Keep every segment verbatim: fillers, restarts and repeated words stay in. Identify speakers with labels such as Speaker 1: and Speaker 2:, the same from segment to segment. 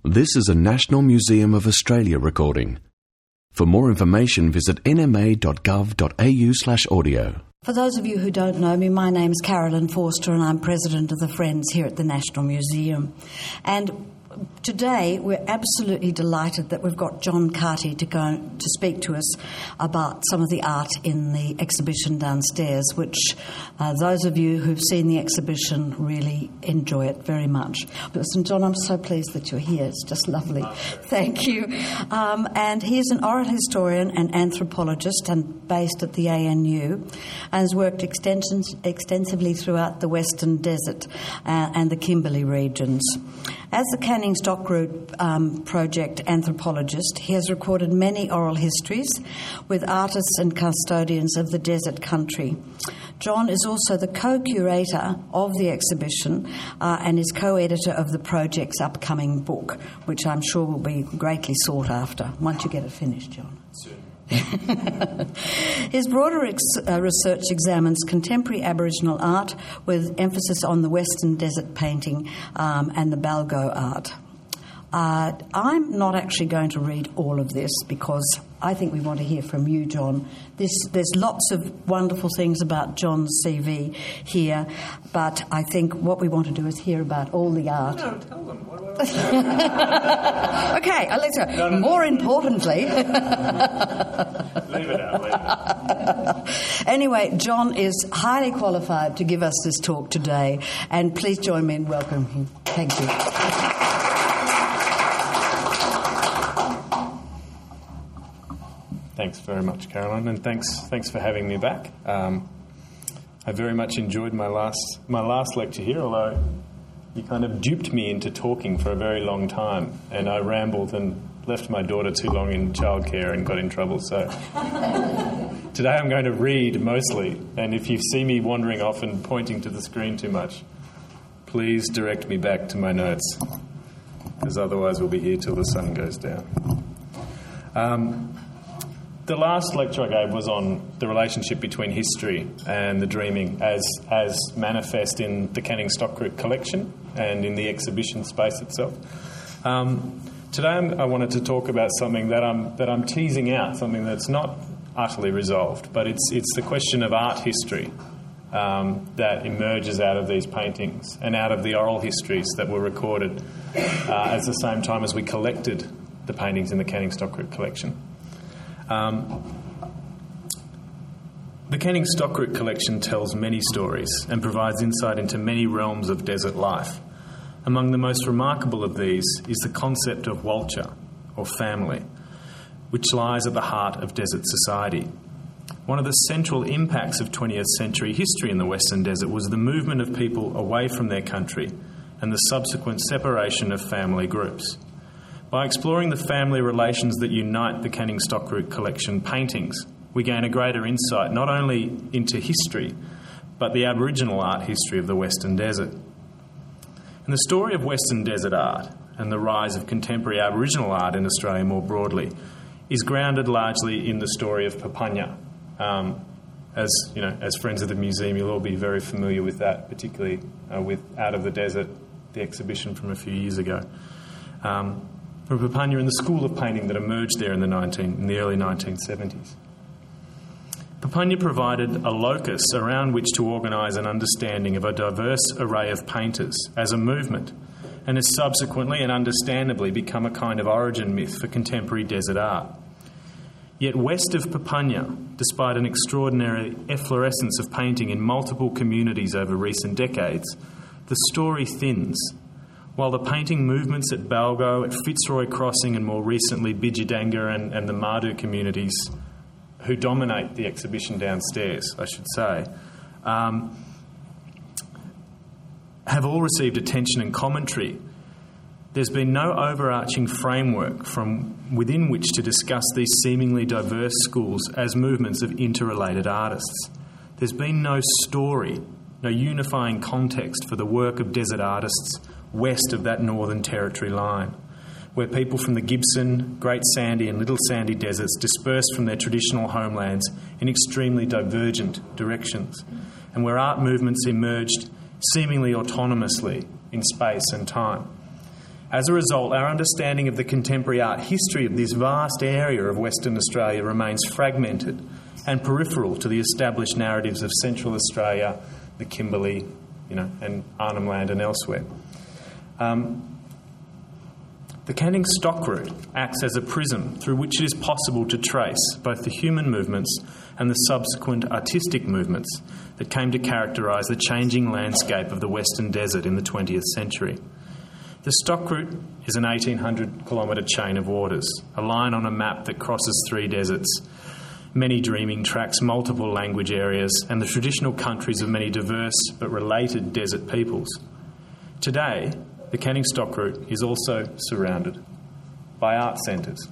Speaker 1: This is a National Museum of Australia recording. For more information, visit n m a dot gov dot a u slash audio.
Speaker 2: For those of you who don't know me, my name's Carolyn Forster and I'm President of the Friends here at the National Museum. And today we're absolutely delighted that we've got John Carty to go to speak to us about some of the art in the exhibition downstairs, which uh, those of you who've seen the exhibition really enjoy it very much. Listen, John, I'm so pleased that you're here. It's just lovely. Thank you. Um, and he's an oral historian and anthropologist and based at the A N U and has worked extensions, extensively throughout the Western Desert uh, and the Kimberley regions. As the Canning Stock Group um, project anthropologist, he has recorded many oral histories with artists and custodians of the desert country. John is also the co-curator of the exhibition uh, and is co-editor of the project's upcoming book, which I'm sure will be greatly sought after once you get it finished, John.
Speaker 3: Soon.
Speaker 2: His broader ex- uh, research examines contemporary Aboriginal art with emphasis on the Western Desert painting um, and the Balgo art. Uh, I'm not actually going to read all of this because I think we want to hear from you, John. This, there's lots of wonderful things about John's C V here, but I think what we want to do is hear about all the art.
Speaker 3: No, tell them. What do I
Speaker 2: Okay, uh, let's go.
Speaker 3: No, no,
Speaker 2: More
Speaker 3: no.
Speaker 2: importantly...
Speaker 3: leave it out, leave it out.
Speaker 2: Anyway, John is highly qualified to give us this talk today, and please join me in welcoming him. Thank you.
Speaker 3: Thanks very much, Caroline, and thanks thanks for having me back. Um, I very much enjoyed my last my last lecture here, although you kind of duped me into talking for a very long time, and I rambled and left my daughter too long in childcare and got in trouble. So today I'm going to read mostly, and if you see me wandering off and pointing to the screen too much, please direct me back to my notes, because otherwise we'll be here till the sun goes down. Um, The last lecture I gave was on the relationship between history and the dreaming as as manifest in the Canning Stock Group collection and in the exhibition space itself. Um, today I'm, I wanted to talk about something that I'm that I'm teasing out, something that's not utterly resolved, but it's it's the question of art history um, that emerges out of these paintings and out of the oral histories that were recorded uh, at the same time as we collected the paintings in the Canning Stock Group collection. Um, the Canning Stock Group collection tells many stories and provides insight into many realms of desert life. Among the most remarkable of these is the concept of walcha, or family, which lies at the heart of desert society. One of the central impacts of twentieth century history in the Western Desert was the movement of people away from their country and the subsequent separation of family groups. By exploring the family relations that unite the Canning Stock Group collection paintings, we gain a greater insight not only into history, but the Aboriginal art history of the Western Desert. And the story of Western Desert art and the rise of contemporary Aboriginal art in Australia more broadly is grounded largely in the story of Papunya. Um, as you know, as friends of the museum, you'll all be very familiar with that, particularly uh, with Out of the Desert, the exhibition from a few years ago. Um, from Papunya and the school of painting that emerged there in the, nineteen, in the early nineteen seventies. Papunya provided a locus around which to organise an understanding of a diverse array of painters as a movement, and has subsequently and understandably become a kind of origin myth for contemporary desert art. Yet west of Papunya, despite an extraordinary efflorescence of painting in multiple communities over recent decades, the story thins. While the painting movements at Balgo, at Fitzroy Crossing and more recently Bidjidanga and, and the Mardu communities, who dominate the exhibition downstairs, I should say, um, have all received attention and commentary, there's been no overarching framework from within which to discuss these seemingly diverse schools as movements of interrelated artists. There's been no story, no unifying context for the work of desert artists west of that Northern Territory line, where people from the Gibson, Great Sandy and Little Sandy deserts dispersed from their traditional homelands in extremely divergent directions, and where art movements emerged seemingly autonomously in space and time. As a result, our understanding of the contemporary art history of this vast area of Western Australia remains fragmented and peripheral to the established narratives of Central Australia, the Kimberley, you know, and Arnhem Land and elsewhere. Um, the Canning Stock Route acts as a prism through which it is possible to trace both the human movements and the subsequent artistic movements that came to characterise the changing landscape of the Western Desert in the twentieth century. The Stock Route is an eighteen hundred kilometre chain of waters, a line on a map that crosses three deserts, many dreaming tracks, multiple language areas, and the traditional countries of many diverse but related desert peoples. Today, the Canning Stock Route is also surrounded by art centres.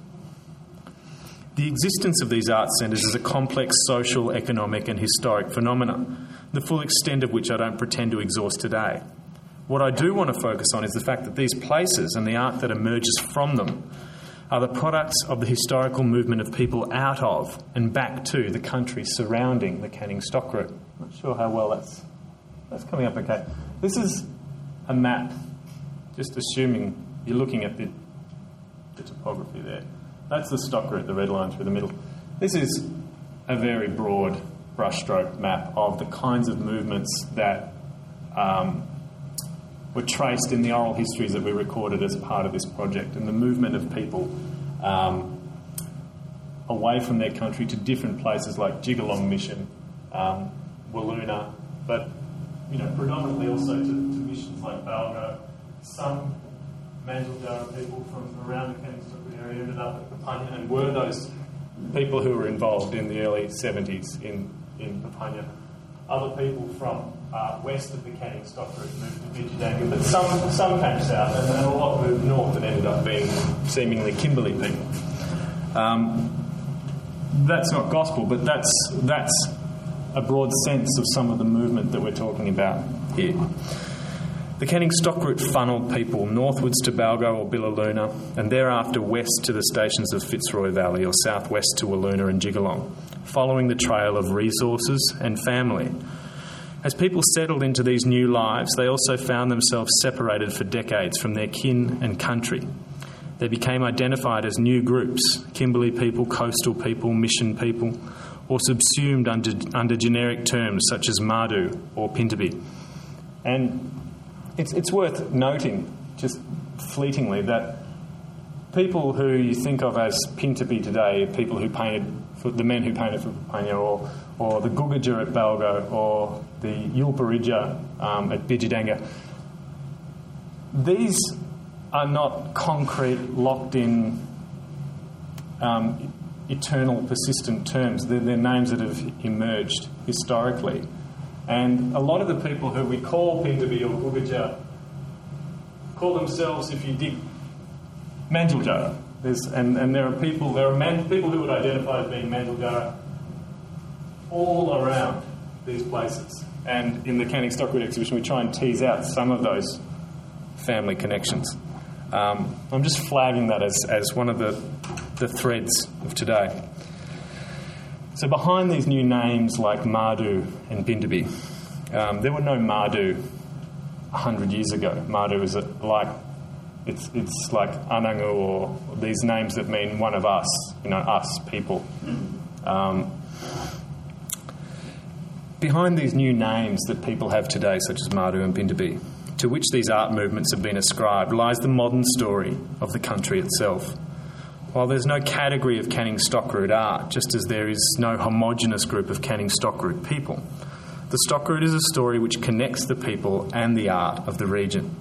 Speaker 3: The existence of these art centres is a complex social, economic and historic phenomenon, the full extent of which I don't pretend to exhaust today. What I do want to focus on is the fact that these places and the art that emerges from them are the products of the historical movement of people out of and back to the country surrounding the Canning Stock Route. I'm not sure how well that's, that's coming up okay. This is a map, just assuming you're looking at the, the topography there. That's the Stock Route, the red line through the middle. This is a very broad brushstroke map of the kinds of movements that um, were traced in the oral histories that we recorded as part of this project, and the movement of people um, away from their country to different places like Jigalong Mission, um, Wiluna, but you know predominantly also to, to missions like Balgo. Some Mandurah people from around the Canning Stock Route area ended up at Papunya and were those people who were involved in the early seventies in, in Papunya. Other people from uh, west of the Canning Stock Route moved to Bidjidanga, but some some came south and, and a lot moved north and ended up being seemingly Kimberley people. Um, that's not gospel, but that's that's a broad sense of some of the movement that we're talking about here. The Canning Stock Route funnelled people northwards to Balgo or Bilaluna and thereafter west to the stations of Fitzroy Valley or southwest to Wiluna and Jigalong, following the trail of resources and family. As people settled into these new lives, they also found themselves separated for decades from their kin and country. They became identified as new groups, Kimberley people, coastal people, mission people, or subsumed under, under generic terms such as Mardu or Pintupi. And it's, it's worth noting, just fleetingly, that people who you think of as Pintupi today, people who painted, for the men who painted for Papunya, or, or the Gugaja at Balgo, or the Yulparija um, at Bidjidanga, these are not concrete, locked-in, um, eternal, persistent terms. They're, they're names that have emerged historically. And a lot of the people who we call Pintupi or Gugaja call themselves, if you dig, Mandurah. There's, and, and there are people, there are man, people who would identify as being Mandurah all around these places. And in the Canning Stock Route exhibition, we try and tease out some of those family connections. Um, I'm just flagging that as, as one of the, the threads of today. So behind these new names like Mardu and Pintupi, um, there were no Mardu a hundred years ago. Mardu is a, like it's it's like Anangu or these names that mean one of us, you know, us people. Um, behind these new names that people have today, such as Mardu and Pintupi, to which these art movements have been ascribed, lies the modern story of the country itself. While there's no category of Canning Stock Route art, just as there is no homogenous group of Canning Stock Route people, the Stock Route is a story which connects the people and the art of the region.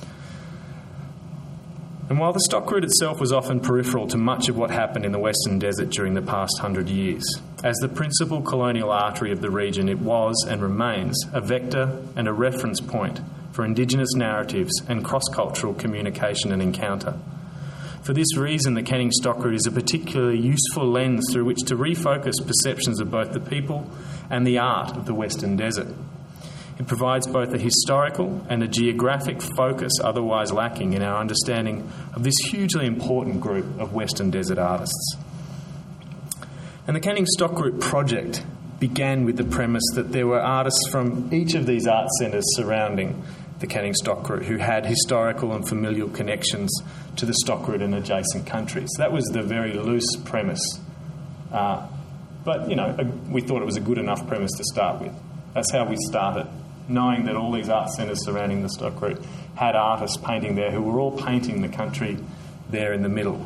Speaker 3: And while the Stock Route itself was often peripheral to much of what happened in the Western Desert during the past hundred years, as the principal colonial artery of the region, it was and remains a vector and a reference point for Indigenous narratives and cross-cultural communication and encounter. For this reason, the Canning Stock Route is a particularly useful lens through which to refocus perceptions of both the people and the art of the Western Desert. It provides both a historical and a geographic focus otherwise lacking in our understanding of this hugely important group of Western Desert artists. And the Canning Stock Route project began with the premise that there were artists from each of these art centres surrounding the Canning stock route, who had historical and familial connections to the stock route and adjacent countries. That was the very loose premise. Uh, but, you know, we thought it was a good enough premise to start with. That's how we started, knowing that all these art centres surrounding the stock route had artists painting there who were all painting the country there in the middle.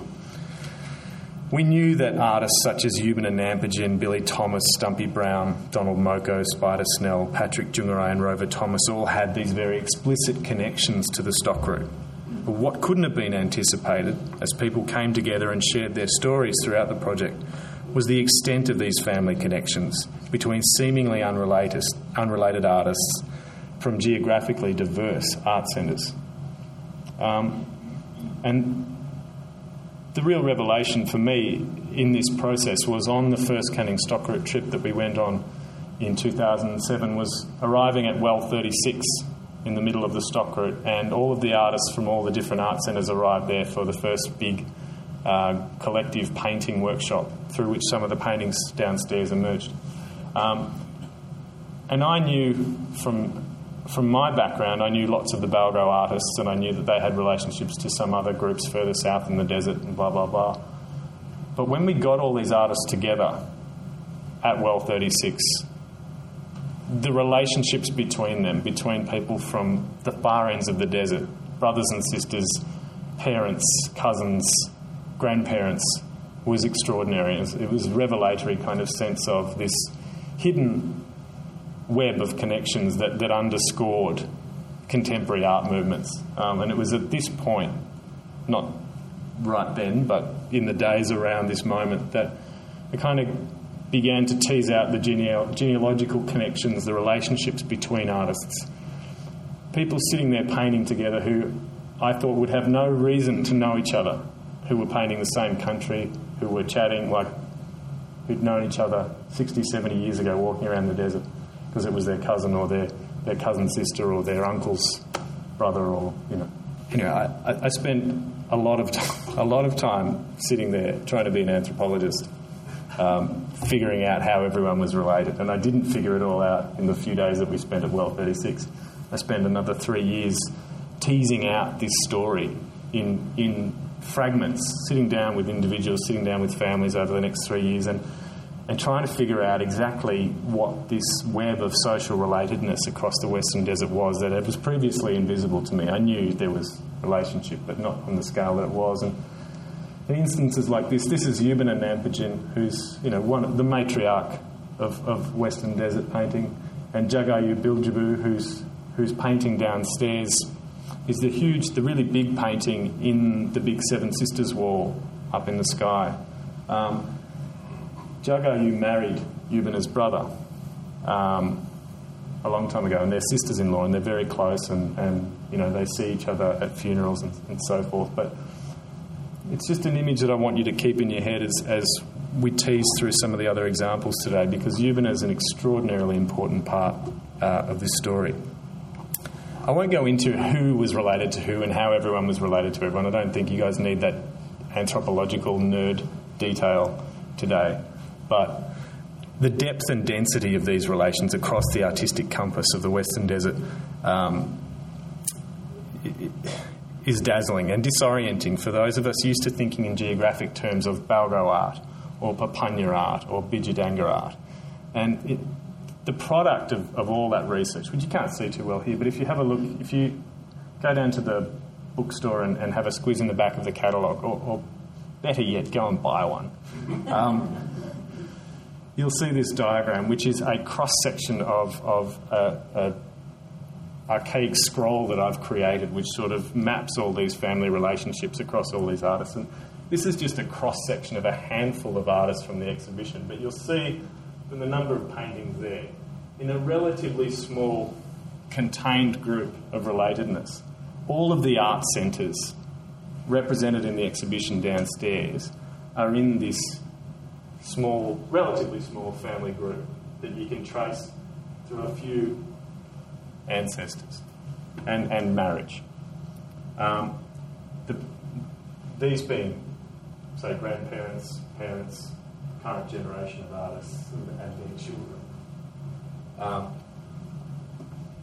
Speaker 3: We knew that artists such as Eubina Nampijan, Billy Thomas, Stumpy Brown, Donald Moko, Spider Snell, Patrick Jungeray and Rover Thomas all had these very explicit connections to the stock route. But what couldn't have been anticipated, as people came together and shared their stories throughout the project, was the extent of these family connections between seemingly unrelated, unrelated artists from geographically diverse art centres. Um, and the real revelation for me in this process was on the first Canning stock route trip that we went on in two thousand seven, was arriving at Well thirty-six in the middle of the stock route, and all of the artists from all the different art centres arrived there for the first big uh, collective painting workshop through which some of the paintings downstairs emerged. Um, and I knew from from my background, I knew lots of the Balgo artists, and I knew that they had relationships to some other groups further south in the desert and blah, blah, blah. But when we got all these artists together at Well thirty-six, the relationships between them, between people from the far ends of the desert, brothers and sisters, parents, cousins, grandparents, was extraordinary. It was, it was a revelatory kind of sense of this hidden web of connections that, that underscored contemporary art movements. Um, and it was at this point, not right then, but in the days around this moment, that I kind of began to tease out the genea- genealogical connections, the relationships between artists. People sitting there painting together who I thought would have no reason to know each other, who were painting the same country, who were chatting like who'd known each other sixty, seventy years ago walking around the desert, because it was their cousin or their, their cousin's sister or their uncle's brother, or, you know. Anyway, I, I spent a lot of t- a lot of time sitting there trying to be an anthropologist, um, figuring out how everyone was related, and I didn't figure it all out in the few days that we spent at Well thirty-six. I spent another three years teasing out this story in in fragments, sitting down with individuals, sitting down with families over the next three years, and and trying to figure out exactly what this web of social relatedness across the Western Desert was that it was previously invisible to me. I knew there was relationship, but not on the scale that it was. And in instances like this, this is Eubina Nampijan, who's, you know, one of the matriarch of, of Western Desert painting, and Jagayu Biljabu, who's who's painting downstairs, is the huge, the really big painting in the big Seven Sisters wall up in the sky. Um, Jagayu married Eubina's brother um, a long time ago, and they're sisters-in-law, and they're very close, and, and you know, they see each other at funerals and, and so forth. But it's just an image that I want you to keep in your head as, as we tease through some of the other examples today, because Eubina is an extraordinarily important part uh, of this story. I won't go into who was related to who and how everyone was related to everyone. I don't think you guys need that anthropological nerd detail today. But the depth and density of these relations across the artistic compass of the Western Desert um, is dazzling and disorienting for those of us used to thinking in geographic terms of Balgo art or Papunya art or Bijadanga art. And it, the product of, of all that research, which you can't see too well here, but if you have a look, if you go down to the bookstore and, and have a squiz in the back of the catalogue, or, or better yet, go and buy one, um, you'll see this diagram, which is a cross-section of, of a, a archaic scroll that I've created, which sort of maps all these family relationships across all these artists. And this is just a cross-section of a handful of artists from the exhibition, but you'll see from the number of paintings there, in a relatively small, contained group of relatedness, all of the art centres represented in the exhibition downstairs are in this small, relatively small family group that you can trace through a few ancestors and, and marriage. Um, the, these being, say, grandparents, parents, current generation of artists and, and their children. Um,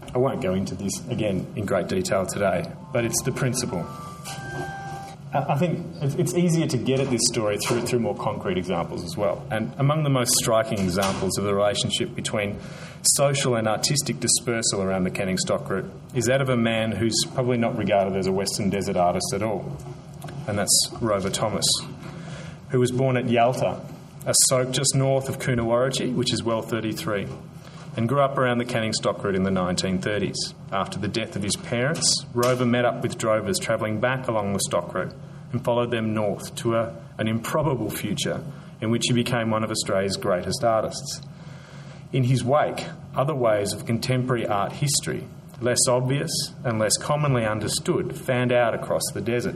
Speaker 3: I won't go into this again in great detail today, but it's the principle. I think it's easier to get at this story through through more concrete examples as well. And among the most striking examples of the relationship between social and artistic dispersal around the Canning Stock Route is that of a man who's probably not regarded as a Western Desert artist at all, and that's Rover Thomas, who was born at Yalta, a soak just north of Coonawarra, which is well thirty-three, and grew up around the Canning Stock Route in the nineteen thirties. After the death of his parents, Rover met up with drovers travelling back along the Stock Route and followed them north to a, an improbable future in which he became one of Australia's greatest artists. In his wake, other waves of contemporary art history, less obvious and less commonly understood, fanned out across the desert.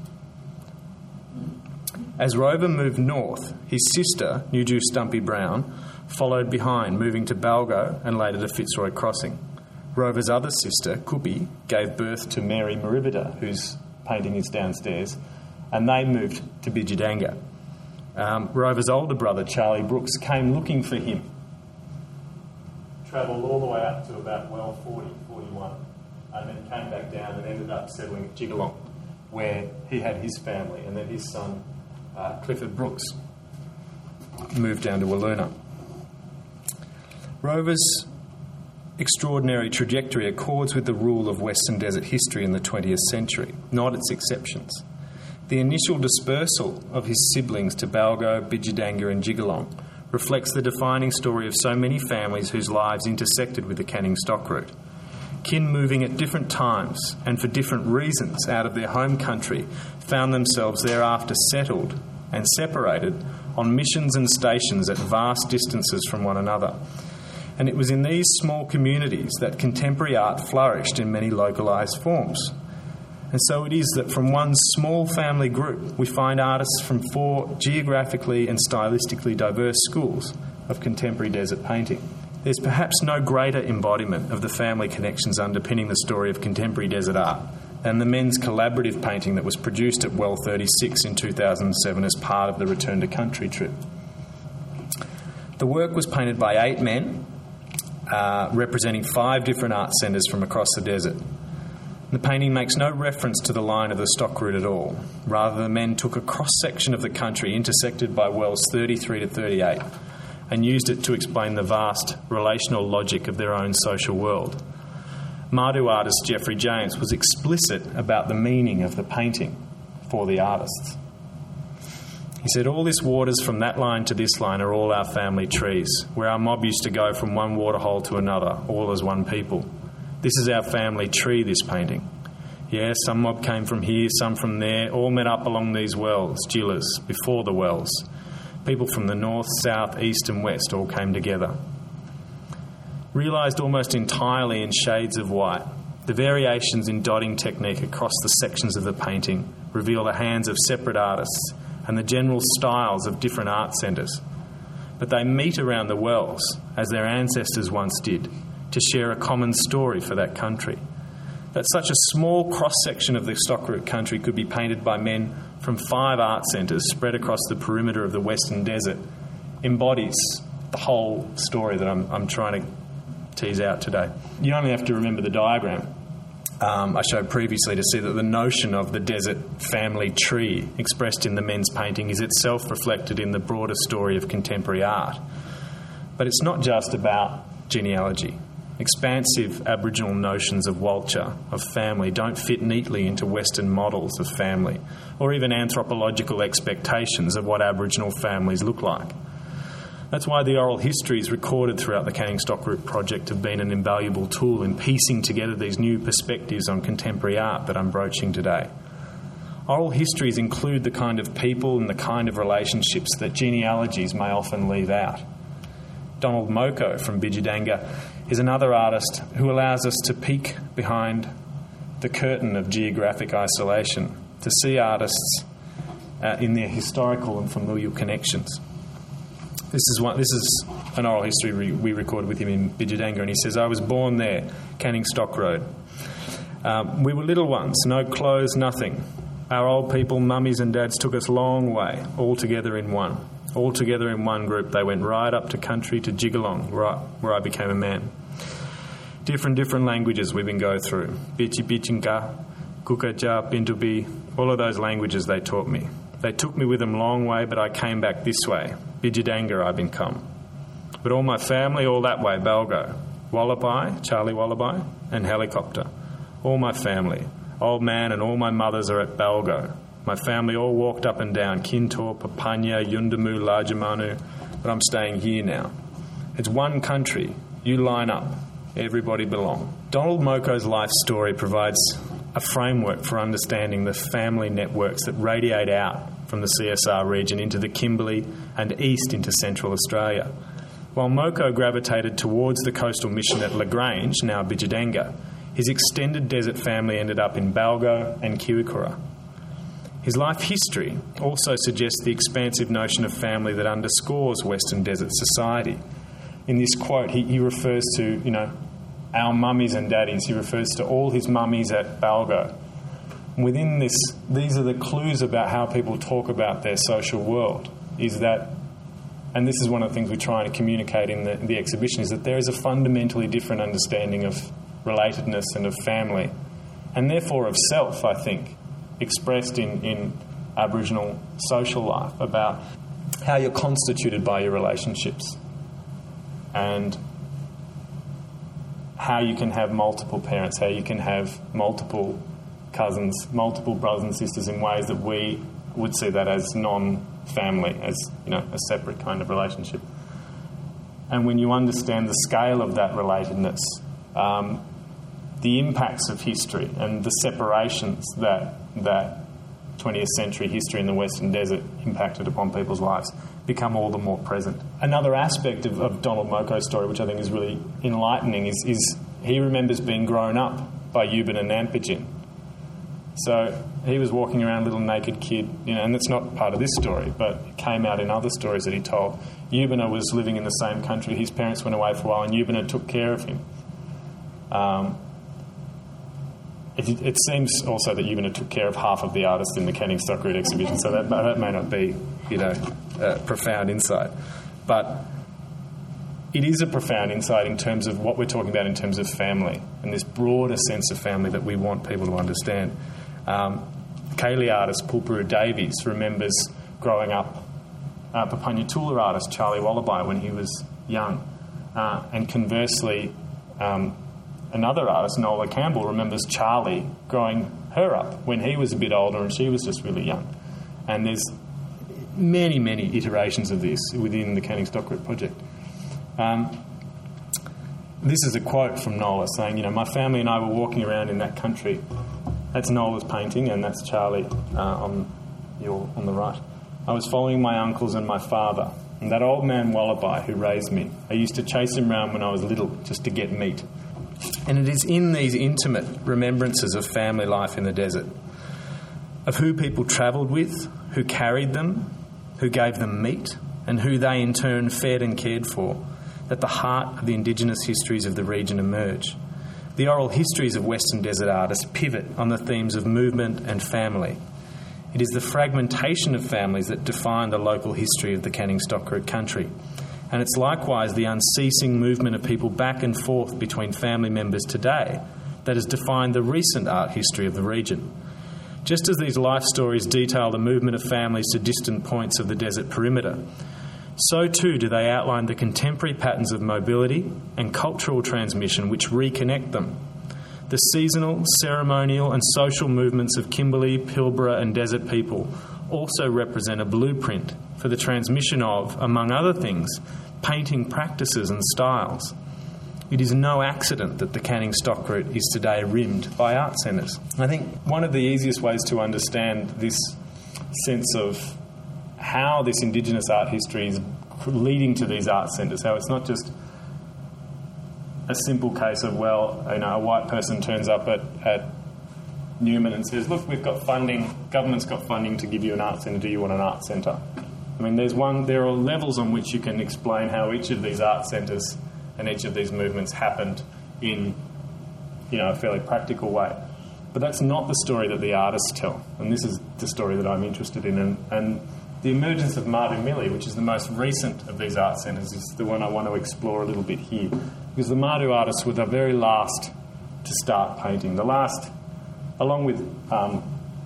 Speaker 3: As Rover moved north, his sister, Nuju Stumpy Brown, followed behind, moving to Balgo and later to Fitzroy Crossing. Rover's other sister, Kupi, gave birth to Mary Maribida, whose painting is downstairs, and they moved to Bidjidanga. Um, Rover's older brother, Charlie Brooks, came looking for him, travelled all the way up to about well forty, forty-one, and then came back down and ended up settling at Jigalong, where he had his family, and then his son, uh, Clifford Brooks, moved down to Wiluna. Rover's extraordinary trajectory accords with the rule of Western Desert history in the twentieth century, not its exceptions. The initial dispersal of his siblings to Balgo, Bidjidanga and Jigalong reflects the defining story of so many families whose lives intersected with the Canning Stock Route. Kin moving at different times and for different reasons out of their home country found themselves thereafter settled and separated on missions and stations at vast distances from one another. And it was in these small communities that contemporary art flourished in many localised forms. And so it is that from one small family group we find artists from four geographically and stylistically diverse schools of contemporary desert painting. There's perhaps no greater embodiment of the family connections underpinning the story of contemporary desert art than the men's collaborative painting that was produced at Well thirty-six in two thousand seven as part of the Return to Country trip. The work was painted by eight men, uh, representing five different art centres from across the desert. The painting makes no reference to the line of the Stock Route at all. Rather, the men took a cross-section of the country intersected by wells thirty-three to thirty-eight and used it to explain the vast relational logic of their own social world. Mardu artist Geoffrey James was explicit about the meaning of the painting for the artists. He said, "All this waters from that line to this line are all our family trees, where our mob used to go from one waterhole to another, all as one people. This is our family tree, this painting. Yeah, some mob came from here, some from there, all met up along these wells, Gillas, before the wells. People from the north, south, east and west all came together. Realised almost entirely in shades of white, the variations in dotting technique across the sections of the painting reveal the hands of separate artists and the general styles of different art centres. But they meet around the wells, as their ancestors once did, to share a common story for that country. That such a small cross-section of the Stock Route country could be painted by men from five art centres spread across the perimeter of the Western Desert embodies the whole story that I'm, I'm trying to tease out today. You only have to remember the diagram um, I showed previously to see that the notion of the desert family tree expressed in the men's painting is itself reflected in the broader story of contemporary art. But it's not just about genealogy. Expansive Aboriginal notions of walcha, of family, don't fit neatly into Western models of family, or even anthropological expectations of what Aboriginal families look like. That's why the oral histories recorded throughout the Canning Stock Route project have been an invaluable tool in piecing together these new perspectives on contemporary art that I'm broaching today. Oral histories include the kind of people and the kind of relationships that genealogies may often leave out. Donald Moko from Bidjidanga is another artist who allows us to peek behind the curtain of geographic isolation, to see artists uh, in their historical and familial connections. This is one. This is an oral history we, we recorded with him in Bidjidanga, and he says, "I was born there, Canning Stock Road. Um, we were little ones, no clothes, nothing. Our old people, mummies and dads, took us long way, all together in one. All together in one group, they went right up to country to Jigalong, right where I became a man. Different, different languages we've been going through. Bichi Bichinka, Kukaja, Bintubi, all of those languages they taught me. They took me with them a long way, but I came back this way. Bijidanga I've become. But all my family, all that way, Balgo. Wallaby, Charlie Wallaby, and Helicopter. All my family. Old man and all my mothers are at Balgo. My family all walked up and down, Kintor, Papanya, Yundamu, Larjamanu, but I'm staying here now. It's one country. You line up. Everybody belong. Donald Moko's life story provides a framework for understanding the family networks that radiate out from the C S R region into the Kimberley and east into Central Australia. While Moko gravitated towards the coastal mission at Lagrange, now Bijidanga, his extended desert family ended up in Balgo and Kiwikura. His life history also suggests the expansive notion of family that underscores Western desert society. In this quote, he, he refers to, you know, our mummies and daddies. He refers to all his mummies at Balgo. Within this, these are the clues about how people talk about their social world, is that, and this is one of the things we're trying to communicate in the, the exhibition, is that there is a fundamentally different understanding of relatedness and of family, and therefore of self, I think, expressed in, in Aboriginal social life, about how you're constituted by your relationships and how you can have multiple parents, how you can have multiple cousins, multiple brothers and sisters in ways that we would see that as non-family, as, you know, a separate kind of relationship. And when you understand the scale of that relatedness, um, the impacts of history and the separations that that twentieth century history in the Western Desert impacted upon people's lives become all the more present. Another aspect of, of Donald Moko's story, which I think is really enlightening, is, is he remembers being grown up by Yubin and Nampijin. So he was walking around, a little naked kid, you know, and that's not part of this story, but it came out in other stories that he told. Yubina was living in the same country. His parents went away for a while, and Yubina took care of him. Um, it, it seems also that Yubina took care of half of the artists in the Canning Stockroot exhibition, so that, that may not be, you know, a profound insight. But it is a profound insight in terms of what we're talking about in terms of family and this broader sense of family that we want people to understand. Um, Kaylee artist Pulpuru Davies remembers growing up uh, Papunya Tula artist Charlie Wallaby when he was young. Uh, and conversely, um, another artist, Nola Campbell, remembers Charlie growing her up when he was a bit older and she was just really young. And there's many, many iterations of this within the Canning Stockroot project. Um, this is a quote from Nola saying, you know, my family and I were walking around in that country. That's Nola's painting, and that's Charlie uh, on your on the right. I was following my uncles and my father, and that old man Wallaby who raised me. I used to chase him round when I was little just to get meat. And it is in these intimate remembrances of family life in the desert, of who people travelled with, who carried them, who gave them meat, and who they in turn fed and cared for, that the heart of the Indigenous histories of the region emerge. The oral histories of Western Desert artists pivot on the themes of movement and family. It is the fragmentation of families that define the local history of the Canning Stockroot country. And it's likewise the unceasing movement of people back and forth between family members today that has defined the recent art history of the region. Just as these life stories detail the movement of families to distant points of the desert perimeter, so too do they outline the contemporary patterns of mobility and cultural transmission which reconnect them. The seasonal, ceremonial and social movements of Kimberley, Pilbara and desert people also represent a blueprint for the transmission of, among other things, painting practices and styles. It is no accident that the Canning Stockroot is today rimmed by art centres. I think one of the easiest ways to understand this sense of how this Indigenous art history is leading to these art centres, how it's not just a simple case of, well, you know, a white person turns up at, at Newman and says, look, we've got funding, government's got funding to give you an art centre, do you want an art centre? I mean, there's one, there are levels on which you can explain how each of these art centres and each of these movements happened in, you know, a fairly practical way. But that's not the story that the artists tell, and this is the story that I'm interested in. And, and the emergence of Marvin Milley, which is the most recent of these art centres, is the one I want to explore a little bit here. because the Marduk artists were the very last to start painting. The last, along with um,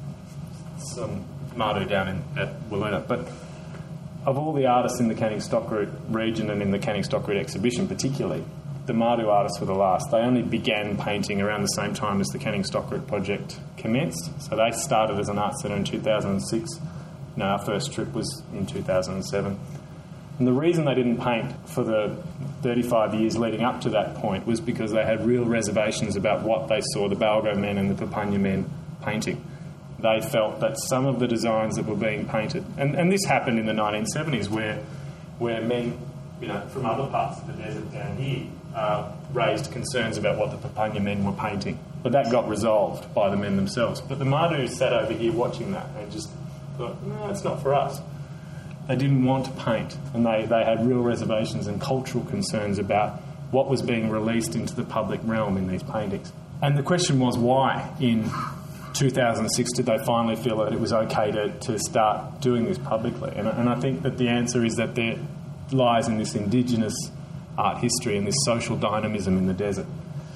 Speaker 3: some Marduk down in, at Wiluna, but of all the artists in the Canning Stockroot region and in the Canning Stockroot exhibition particularly, the Marduk artists were the last. They only began painting around the same time as the Canning Stockroot project commenced. So they started as an art centre in two thousand six. No, our first trip was in two thousand seven. And the reason they didn't paint for the thirty-five years leading up to that point was because they had real reservations about what they saw the Balgo men and the Papunya men painting. They felt that some of the designs that were being painted, and, and this happened in the nineteen seventies where where men, you know, from other parts of the desert down here uh, raised concerns about what the Papunya men were painting. But that got resolved by the men themselves. But the Marduk sat over here watching that and just thought, no, it's not for us. They didn't want to paint, and they, they had real reservations and cultural concerns about what was being released into the public realm in these paintings. And the question was, why in two thousand six did they finally feel that it was okay to, to start doing this publicly? And, and I think that the answer is that there lies in this Indigenous art history and this social dynamism in the desert.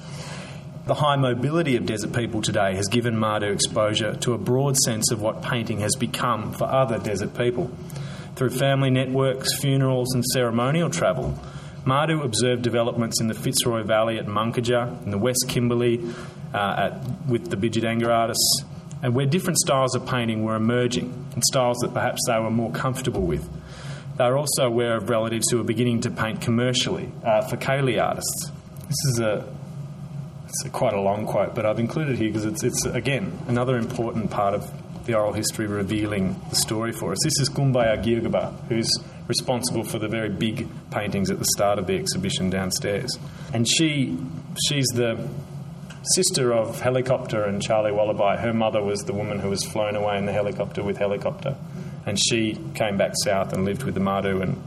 Speaker 3: The high mobility of desert people today has given Marduk exposure to a broad sense of what painting has become for other desert people. Through family networks, funerals and ceremonial travel, Marduk observed developments in the Fitzroy Valley at Munkajja, in the West Kimberley uh, at, with the Bidjidanga artists, and where different styles of painting were emerging, and styles that perhaps they were more comfortable with. They were also aware of relatives who were beginning to paint commercially uh, for Kaylee artists. This is a, it's a quite a long quote, but I've included it here because it's, it's, again, another important part of the oral history revealing the story for us. This is Gumbaya Girgaba, who's responsible for the very big paintings at the start of the exhibition downstairs. And she, she's the sister of Helicopter and Charlie Wallaby. Her mother was the woman who was flown away in the helicopter with Helicopter. And she came back south and lived with the Marduk, and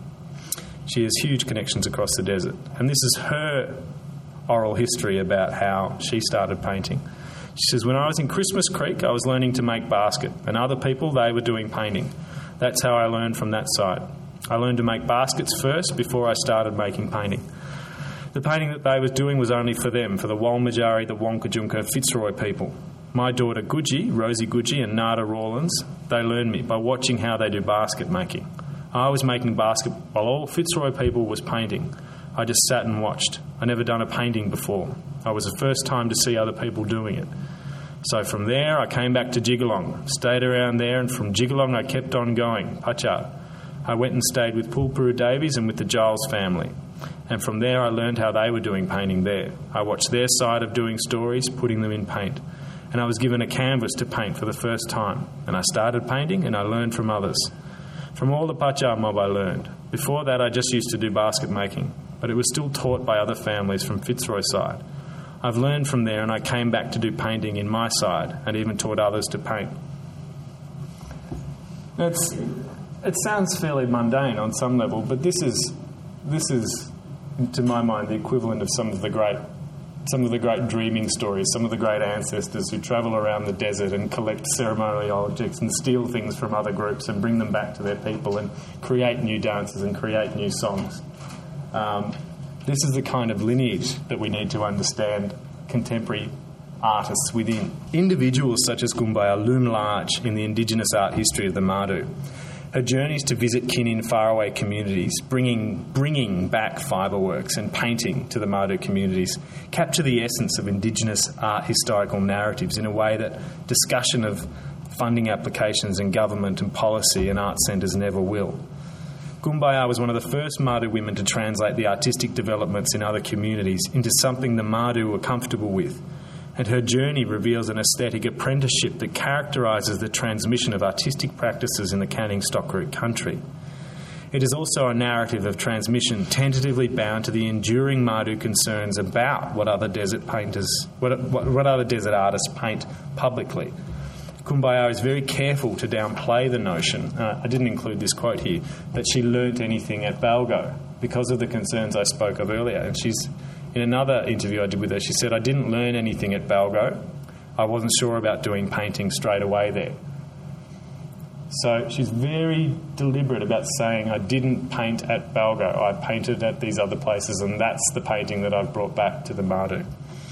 Speaker 3: she has huge connections across the desert. And this is her oral history about how she started painting. She says, when I was in Christmas Creek, I was learning to make basket, and other people, they were doing painting. That's how I learned from that side. I learned to make baskets first before I started making painting. The painting that they were doing was only for them, for the Walmajari, the Wonkajunka, Fitzroy people. My daughter Guji, Rosie Guji and Nada Rawlins, they learned me by watching how they do basket making. I was making basket while all Fitzroy people was painting. I just sat and watched. I never done a painting before. I was the first time to see other people doing it. So from there I came back to Jigalong, stayed around there, and from Jigalong I kept on going, Pachar. I went and stayed with Pulpuru Davies and with the Giles family. And from there I learned how they were doing painting there. I watched their side of doing stories, putting them in paint. And I was given a canvas to paint for the first time. And I started painting and I learned from others. From all the Pachar mob I learned. Before that I just used to do basket making, but it was still taught by other families from Fitzroy side. I've learned from there and I came back to do painting in my side and even taught others to paint. It's, it sounds fairly mundane on some level, but this is, this is, to my mind, the equivalent of some of the great some of the great dreaming stories, some of the great ancestors who travel around the desert and collect ceremonial objects and steal things from other groups and bring them back to their people and create new dances and create new songs. Um, this is the kind of lineage that we need to understand contemporary artists within. Individuals such as Gumbaya loom large in the Indigenous art history of the Marduk. Her journeys to visit kin in faraway communities, bringing bringing back fiberworks and painting to the Marduk communities, capture the essence of Indigenous art historical narratives in a way that discussion of funding applications in government and policy and art centres never will. Gumbaya was one of the first Marduk women to translate the artistic developments in other communities into something the Marduk were comfortable with. And her journey reveals an aesthetic apprenticeship that characterises the transmission of artistic practices in the Canning Stockroot country. It is also a narrative of transmission tentatively bound to the enduring Marduk concerns about what other desert painters, what, what, what other desert artists paint publicly. Gumbaya is very careful to downplay the notion, uh, I didn't include this quote here, that she learnt anything at Balgo because of the concerns I spoke of earlier. And she's In another interview I did with her, she said, I didn't learn anything at Balgo. I wasn't sure about doing painting straight away there. So she's very deliberate about saying, I didn't paint at Balgo, I painted at these other places, and that's the painting that I've brought back to the Marduk.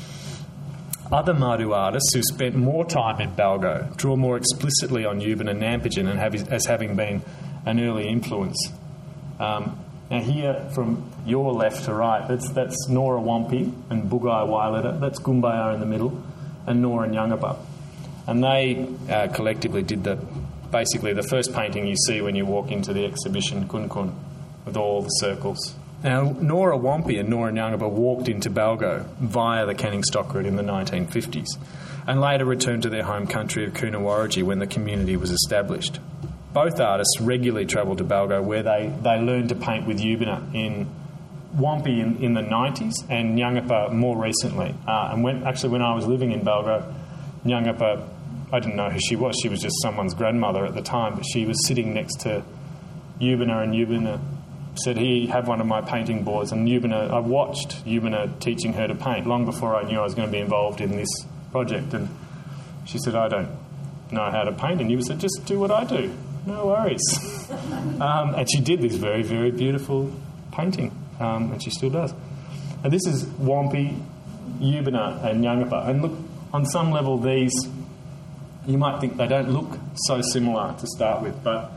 Speaker 3: Other Mardu artists who spent more time in Balgo draw more explicitly on Yuban and Nampijin and have, as having been an early influence. Um, now here, from your left to right, that's, that's Nora Wampi and Bugai Wailita, that's Gumbaya in the middle, and Nora Nyangapa. And they uh, collectively did the basically the first painting you see when you walk into the exhibition, Kun Kun, with all the circles. Now, Nora Wampi and Nora Nyangapa walked into Balgo via the Canning Stock route in the nineteen fifties and later returned to their home country of Coonawarrigi when the community was established. Both artists regularly travelled to Balgo where they, they learned to paint with Yubina in Wampi in, in the nineties and Nyangapa more recently. Uh, and when actually when I was living in Balgo, Nyangapa, I didn't know who she was. She was just someone's grandmother at the time, but she was sitting next to Yubina, and Yubina said, here, have one of my painting boards. And Yubina, I watched Yubina teaching her to paint long before I knew I was going to be involved in this project. And she said, I don't know how to paint. And Yubina said, just do what I do. No worries. um, and she did this very, very beautiful painting, um, and she still does. And this is Wampi, Yubina and Nyangapa. And look, on some level, these, you might think they don't look so similar to start with, but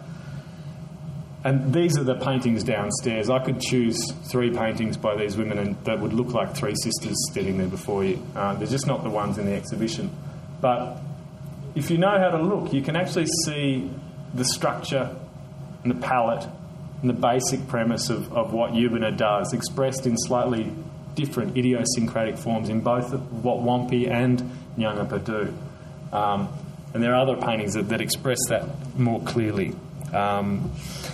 Speaker 3: and these are the paintings downstairs. I could choose three paintings by these women and that would look like three sisters standing there before you. Uh, they're just not the ones in the exhibition. But if you know how to look, you can actually see the structure and the palette and the basic premise of, of what Yubina does, expressed in slightly different idiosyncratic forms in both what Wampi and Nyangapa do. Um, and there are other paintings that, that express that more clearly. Um,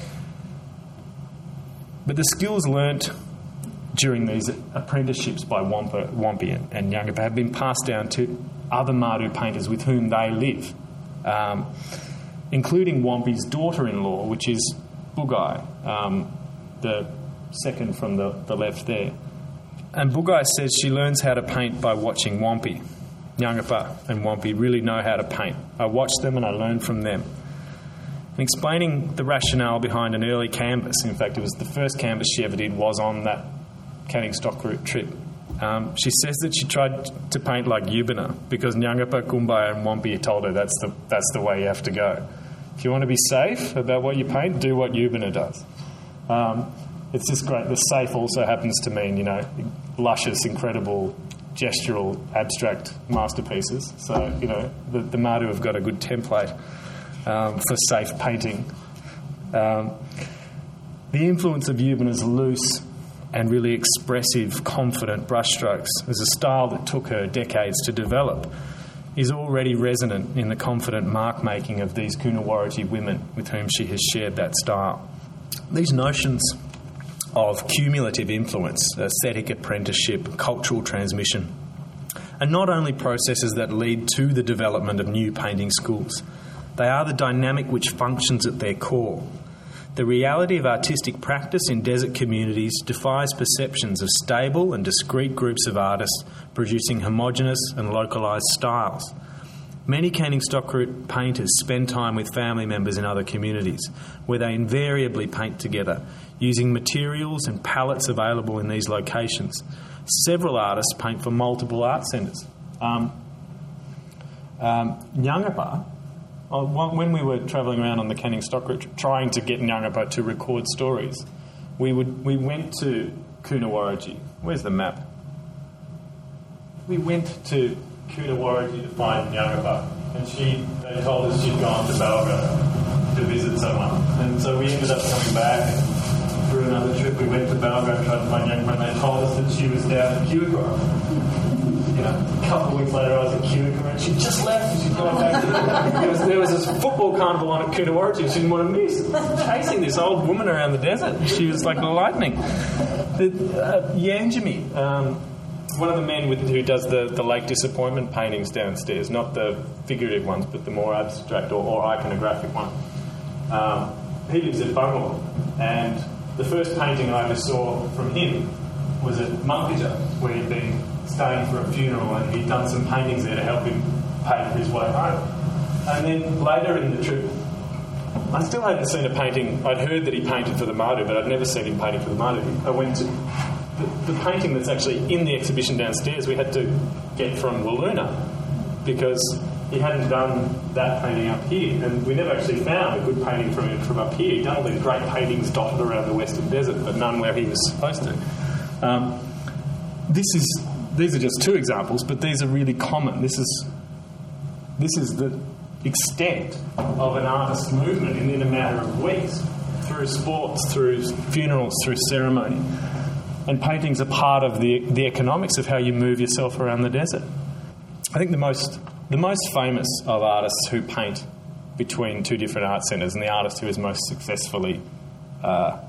Speaker 3: But the skills learnt during these apprenticeships by Wampa, Wampi and, and Nyangapa have been passed down to other Mardu painters with whom they live, um, including Wampi's daughter-in-law, which is Bugai, um, the second from the, the left there. And Bugai says she learns how to paint by watching Wampi. Nyangapa and Wampi really know how to paint. I watch them and I learn from them. Explaining the rationale behind an early canvas, in fact it was the first canvas she ever did was on that Canning Stock route trip. Um, she says that she tried to paint like Yubina because Nyangapa, Gumbaya and Wampi told her that's the, that's the way you have to go. If you want to be safe about what you paint, do what Yubina does. Um, it's just great. The safe also happens to mean, you know, luscious, incredible, gestural, abstract masterpieces. So, you know, the, the Mardu have got a good template Um, for safe painting. Um, the influence of Yubina's loose and really expressive, confident brushstrokes as a style that took her decades to develop is already resonant in the confident mark-making of these Coonawarrigi women with whom she has shared that style. These notions of cumulative influence, aesthetic apprenticeship, cultural transmission, are not only processes that lead to the development of new painting schools. They are the dynamic which functions at their core. The reality of artistic practice in desert communities defies perceptions of stable and discrete groups of artists producing homogenous and localised styles. Many Canning Stock route painters spend time with family members in other communities, where they invariably paint together, using materials and palettes available in these locations. Several artists paint for multiple art centres. Um, um, Nyangapa, when we were travelling around on the Canning Stock route trying to get Nyangapa to record stories, we would we went to Coonawarrigi. Where's the map? We went to Coonawarrigi to find Nyangapa, and she they told us she'd gone to Balgo to visit someone. And so we ended up coming back, and through another trip we went to Balgo and tried to find Nyangapa, and they told us that she was down in Kiwikura. You know, a couple of weeks later I was at Kiwikura and she just left and she'd gone back to the, there was, there was this football carnival on at Coonawarrigi she didn't want to miss, chasing this old woman around the desert. She was like lightning. The, uh, Yanjimi, um, one of the men with, who does the, the Lake Disappointment paintings downstairs, not the figurative ones but the more abstract or, or iconographic one, um, he lives at Bungalore, and the first painting I ever saw from him was at Munkajja, where he'd been staying for a funeral, and he'd done some paintings there to help him pay for his way home. And then later in the trip, I still hadn't seen a painting. I'd heard that he painted for the Marduk, but I'd never seen him painting for the Marduk. I went to the, the painting that's actually in the exhibition downstairs. We had to get from Wiluna because he hadn't done that painting up here, and we never actually found a good painting from him from up here. He'd done all these great paintings dotted around the Western Desert, but none where he was supposed to. Um, this is these are just two examples, but these are really common. This is this is the extent of an artist's movement in, in a matter of weeks, through sports, through funerals, through ceremony. And paintings are part of the the economics of how you move yourself around the desert. I think the most the most famous of artists who paint between two different art centres, and the artist who has most successfully uh,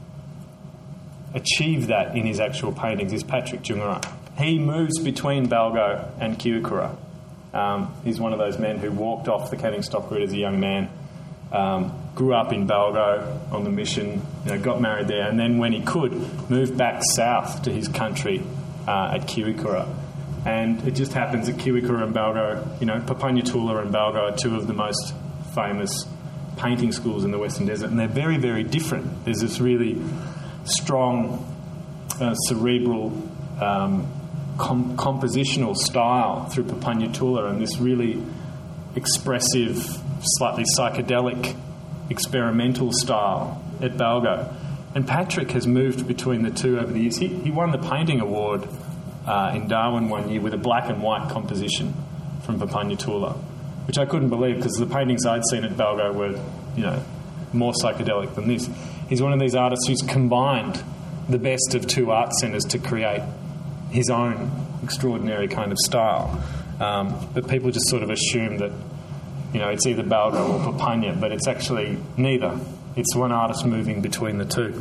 Speaker 3: achieved that in his actual paintings, is Patrick Jungerai. He moves between Balgo and Kiwikura. Um, he's one of those men who walked off the Canning Stock route as a young man, um, grew up in Balgo on the mission, you know, got married there, and then when he could, moved back south to his country uh, at Kiwikura. And it just happens that Kiwikura and Balgo, you know, Papunyatula and Balgo are two of the most famous painting schools in the Western Desert, and they're very, very different. There's this really strong, uh, cerebral, um, Com- compositional style through Papunyatula, and this really expressive, slightly psychedelic, experimental style at Balgo. And Patrick has moved between the two over the years. He, he won the painting award uh, in Darwin one year with a black and white composition from Papunyatula, which I couldn't believe because the paintings I'd seen at Balgo were, you know, more psychedelic than this. He's one of these artists who's combined the best of two art centres to create his own extraordinary kind of style. Um, but people just sort of assume that, you know, it's either Balgo or Papunya, but it's actually neither. It's one artist moving between the two.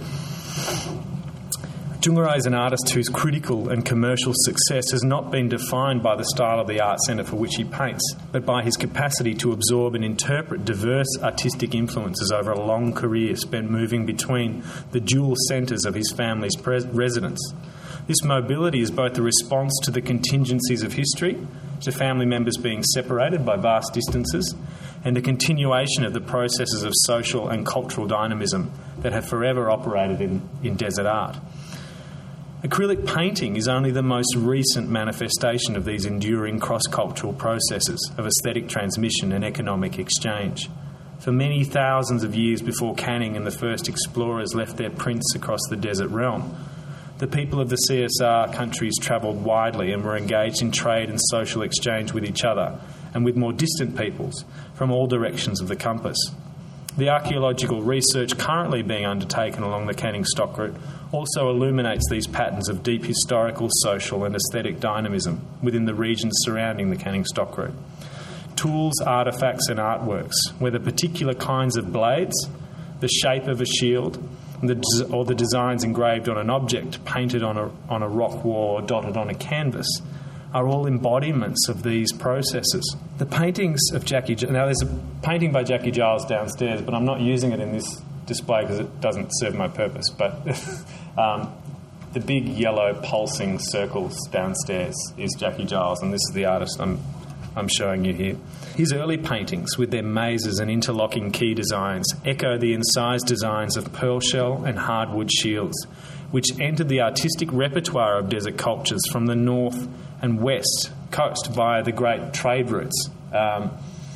Speaker 3: Jungerai is an artist whose critical and commercial success has not been defined by the style of the art centre for which he paints, but by his capacity to absorb and interpret diverse artistic influences over a long career spent moving between the dual centres of his family's pres- residence. This mobility is both a response to the contingencies of history, to family members being separated by vast distances, and a continuation of the processes of social and cultural dynamism that have forever operated in, in desert art. Acrylic painting is only the most recent manifestation of these enduring cross-cultural processes of aesthetic transmission and economic exchange. For many thousands of years before Canning and the first explorers left their prints across the desert realm, the people of the C S R countries travelled widely and were engaged in trade and social exchange with each other and with more distant peoples from all directions of the compass. The archaeological research currently being undertaken along the Canning Stock route also illuminates these patterns of deep historical, social and aesthetic dynamism within the regions surrounding the Canning Stock route. Tools, artefacts and artworks, whether particular kinds of blades, the shape of a shield, The, or the designs engraved on an object, painted on a, on a rock wall or dotted on a canvas, are all embodiments of these processes. The paintings of Jackie... Now, there's a painting by Jackie Giles downstairs, but I'm not using it in this display because it doesn't serve my purpose, but um, the big yellow pulsing circles downstairs is Jackie Giles, and this is the artist I'm, I'm showing you here. His early paintings, with their mazes and interlocking key designs, echo the incised designs of pearl shell and hardwood shields, which entered the artistic repertoire of desert cultures from the north and west coast via the great trade routes. Um,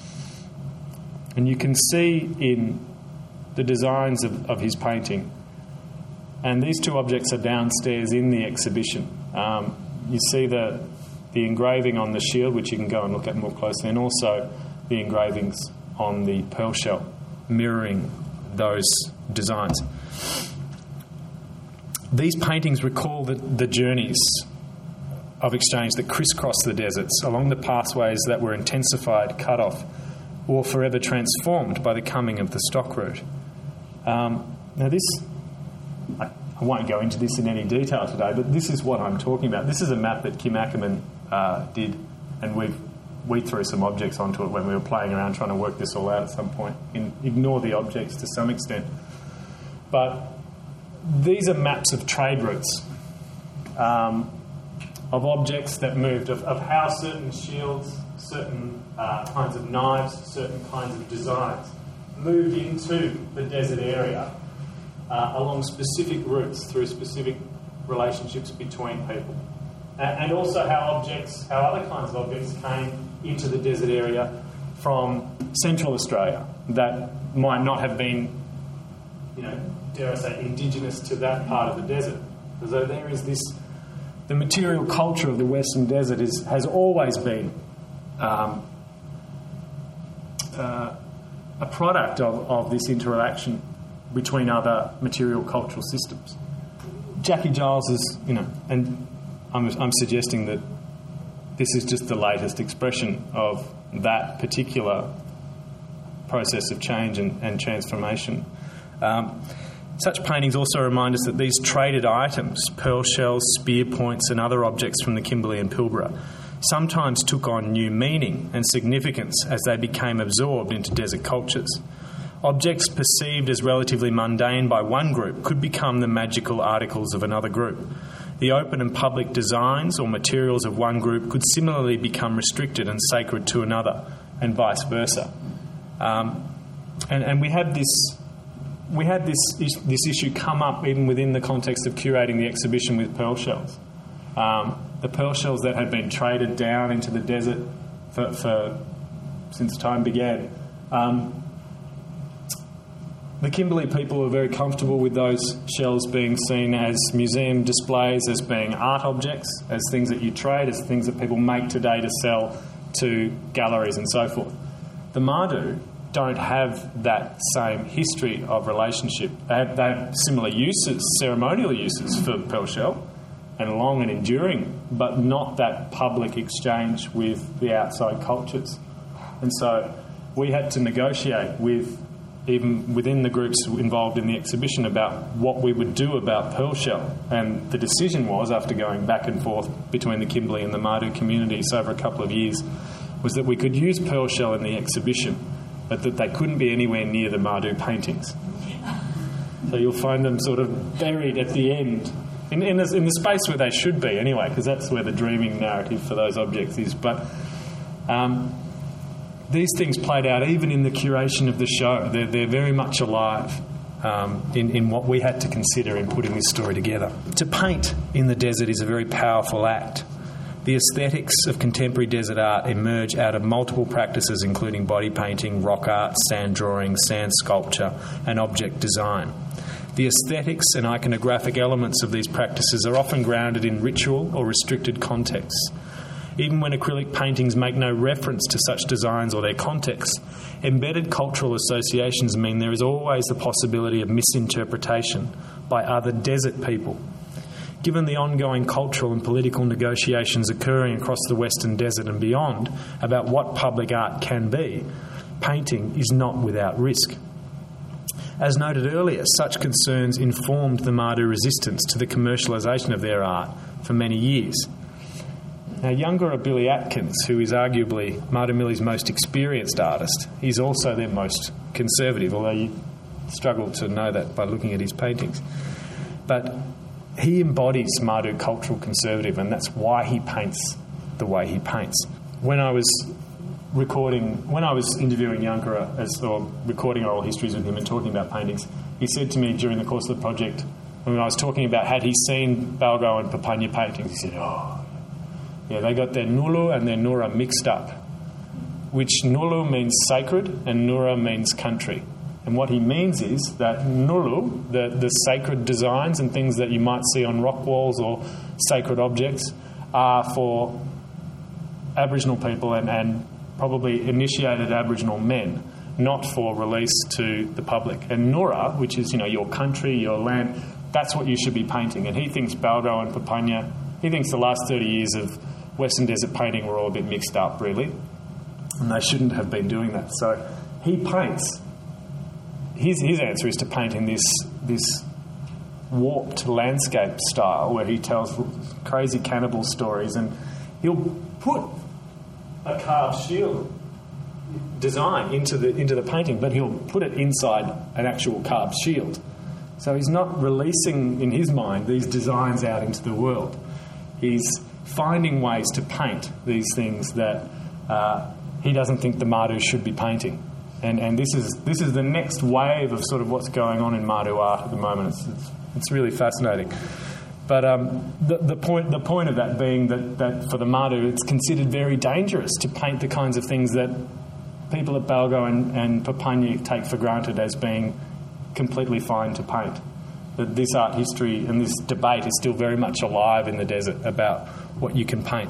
Speaker 3: and you can see in the designs of, of his painting, and these two objects are downstairs in the exhibition. Um, you see the... the engraving on the shield, which you can go and look at more closely, and also the engravings on the pearl shell, mirroring those designs. These paintings recall the, the journeys of exchange that crisscross the deserts along the pathways that were intensified, cut off, or forever transformed by the coming of the stock route. Um, now this... I, I won't go into this in any detail today, but this is what I'm talking about. This is a map that Kim Ackerman uh, did, and we we threw some objects onto it when we were playing around trying to work this all out at some point. In, ignore the objects to some extent. But these are maps of trade routes, um, of objects that moved, of, of how certain shields, certain uh, kinds of knives, certain kinds of designs moved into the desert area uh, along specific routes through specific relationships between people. And, and also how objects, how other kinds of objects came into the desert area from Central Australia that might not have been, you know, dare I say, indigenous to that part of the desert. So there is this, the material culture of the Western Desert is, has always been um, uh, a product of, of this interaction between other material cultural systems. Jackie Giles is, you know, and I'm, I'm suggesting that this is just the latest expression of that particular process of change and, and transformation. Um, such paintings also remind us that these traded items, pearl shells, spear points and other objects from the Kimberley and Pilbara, sometimes took on new meaning and significance as they became absorbed into desert cultures. Objects perceived as relatively mundane by one group could become the magical articles of another group. The open and public designs or materials of one group could similarly become restricted and sacred to another, and vice versa. Um, and, and we had this, we had this this issue come up even within the context of curating the exhibition with pearl shells. Um, the pearl shells that had been traded down into the desert for, for since time began. Um, The Kimberley people were very comfortable with those shells being seen as museum displays, as being art objects, as things that you trade, as things that people make today to sell to galleries and so forth. The Marduk don't have that same history of relationship. They have, they have similar uses, ceremonial uses for pearl shell, and long and enduring, but not that public exchange with the outside cultures. And so we had to negotiate with even within the groups involved in the exhibition about what we would do about pearl shell. And the decision was, after going back and forth between the Kimberley and the Marduk communities over a couple of years, was that we could use pearl shell in the exhibition, but that they couldn't be anywhere near the Marduk paintings. So you'll find them sort of buried at the end, in, in, the, in the space where they should be anyway, because that's where the dreaming narrative for those objects is. But um, these things played out even in the curation of the show. They're, they're very much alive um, in, in what we had to consider in putting this story together. To paint in the desert is a very powerful act. The aesthetics of contemporary desert art emerge out of multiple practices, including body painting, rock art, sand drawing, sand sculpture, and object design. The aesthetics and iconographic elements of these practices are often grounded in ritual or restricted contexts. Even when acrylic paintings make no reference to such designs or their contexts, embedded cultural associations mean there is always the possibility of misinterpretation by other desert people. Given the ongoing cultural and political negotiations occurring across the Western Desert and beyond about what public art can be, painting is not without risk. As noted earlier, such concerns informed the Mardu resistance to the commercialisation of their art for many years. Now, Yungara Billy Atkins, who is arguably Mardumilli's most experienced artist, is also their most conservative, although you struggle to know that by looking at his paintings. But he embodies Mardu cultural conservative, and that's why he paints the way he paints. When I was recording, when I was interviewing Yungara, as or recording oral histories with him and talking about paintings, he said to me during the course of the project, when I was talking about had he seen Balgo and Papunya paintings, he said, oh, yeah, they got their Nulu and their Nura mixed up, which Nulu means sacred and Nura means country. And what he means is that Nulu, the, the sacred designs and things that you might see on rock walls or sacred objects, are for Aboriginal people and, and probably initiated Aboriginal men, not for release to the public. And Nura, which is, you know, your country, your land, that's what you should be painting. And he thinks Balgo and Papunya, he thinks the last thirty years of Western Desert painting were all a bit mixed up, really, and they shouldn't have been doing that. So he paints. His his answer is to paint in this this warped landscape style where he tells crazy cannibal stories, and he'll put a carved shield design into the into the painting, but he'll put it inside an actual carved shield. So he's not releasing, in his mind, these designs out into the world. He's finding ways to paint these things that uh, he doesn't think the Mardu should be painting. And and this is this is the next wave of sort of what's going on in Madu art at the moment. It's, it's, it's really fascinating. But um, the, the point the point of that being that, that for the Madu, it's considered very dangerous to paint the kinds of things that people at Balgo and, and Papunya take for granted as being completely fine to paint. That this art history and this debate is still very much alive in the desert about what you can paint.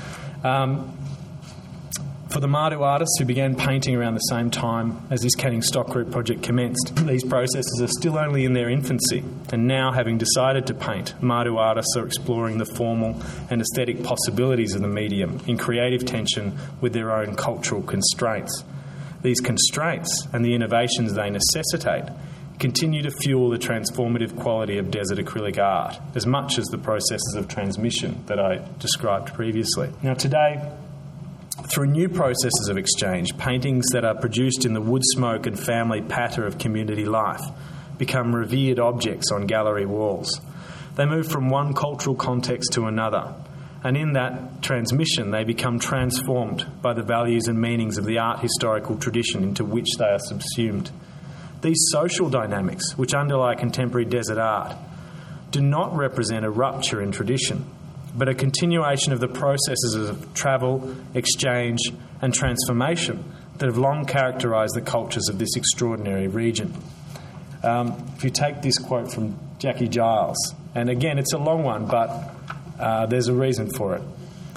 Speaker 3: Um, For the Madu artists who began painting around the same time as this Canning Stock Group project commenced, these processes are still only in their infancy, and now, having decided to paint, Madu artists are exploring the formal and aesthetic possibilities of the medium in creative tension with their own cultural constraints. These constraints and the innovations they necessitate continue to fuel the transformative quality of desert acrylic art, as much as the processes of transmission that I described previously. Now, today, through new processes of exchange, paintings that are produced in the wood smoke and family patter of community life become revered objects on gallery walls. They move from one cultural context to another, and in that transmission they become transformed by the values and meanings of the art historical tradition into which they are subsumed. These social dynamics, which underlie contemporary desert art, do not represent a rupture in tradition, but a continuation of the processes of travel, exchange and transformation that have long characterised the cultures of this extraordinary region. Um, if you take this quote from Jackie Giles, and again it's a long one, but uh, there's a reason for it.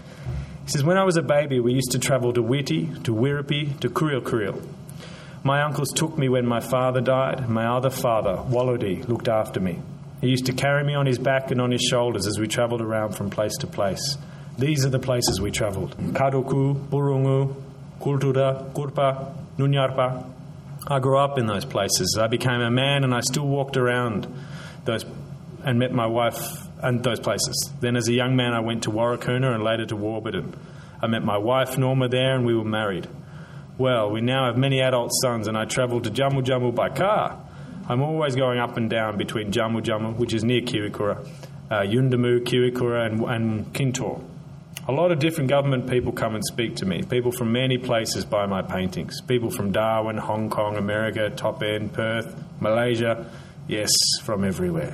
Speaker 3: He says, "When I was a baby we used to travel to Witi, to Wirrapi, to Kuril Kuril. My uncles took me when my father died, and my other father, Wallodi, looked after me. He used to carry me on his back and on his shoulders as we travelled around from place to place. These are the places we travelled. Kadoku, Burungu, Kultura, Kurpa, Nunyarpa. I grew up in those places. I became a man and I still walked around those and met my wife and those places. Then as a young man I went to Warrakoona and later to Warburton. I met my wife Norma there and we were married. Well, we now have many adult sons and I travelled to Jammu Jammu by car. I'm always going up and down between Jammu Jammu, which is near Kiwikura, uh, Yundamu, Kiwikura and, and Kintor. A lot of different government people come and speak to me, people from many places buy my paintings, people from Darwin, Hong Kong, America, Top End, Perth, Malaysia, yes, from everywhere."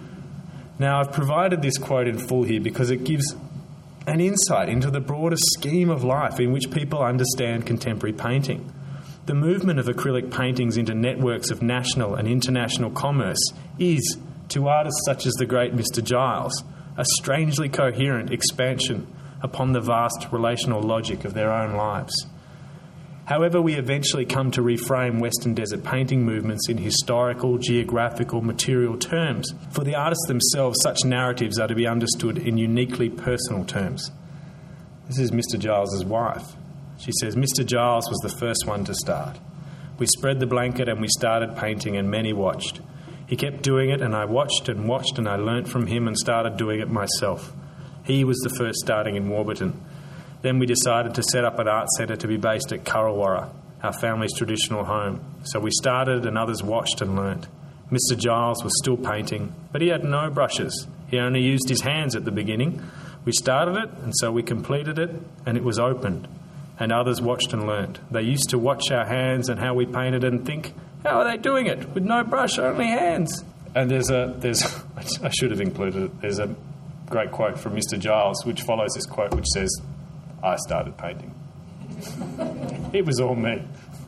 Speaker 3: Now, I've provided this quote in full here because it gives an insight into the broader scheme of life in which people understand contemporary painting. The movement of acrylic paintings into networks of national and international commerce is, to artists such as the great Mister Giles, a strangely coherent expansion upon the vast relational logic of their own lives. However, we eventually come to reframe Western desert painting movements in historical, geographical, material terms. For the artists themselves, such narratives are to be understood in uniquely personal terms. This is Mister Giles's wife. She says, "Mister Giles was the first one to start. We spread the blanket and we started painting and many watched. He kept doing it and I watched and watched and I learnt from him and started doing it myself. He was the first starting in Warburton. Then we decided to set up an art centre to be based at Kurrawarra, our family's traditional home. So we started and others watched and learnt. Mister Giles was still painting, but he had no brushes. He only used his hands at the beginning. We started it and so we completed it and it was opened. And others watched and learned. They used to watch our hands and how we painted it and think, how are they doing it? With no brush, only hands." And there's a, there's, I should have included it, there's a great quote from Mister Giles which follows this quote which says, "I started painting." It was all me.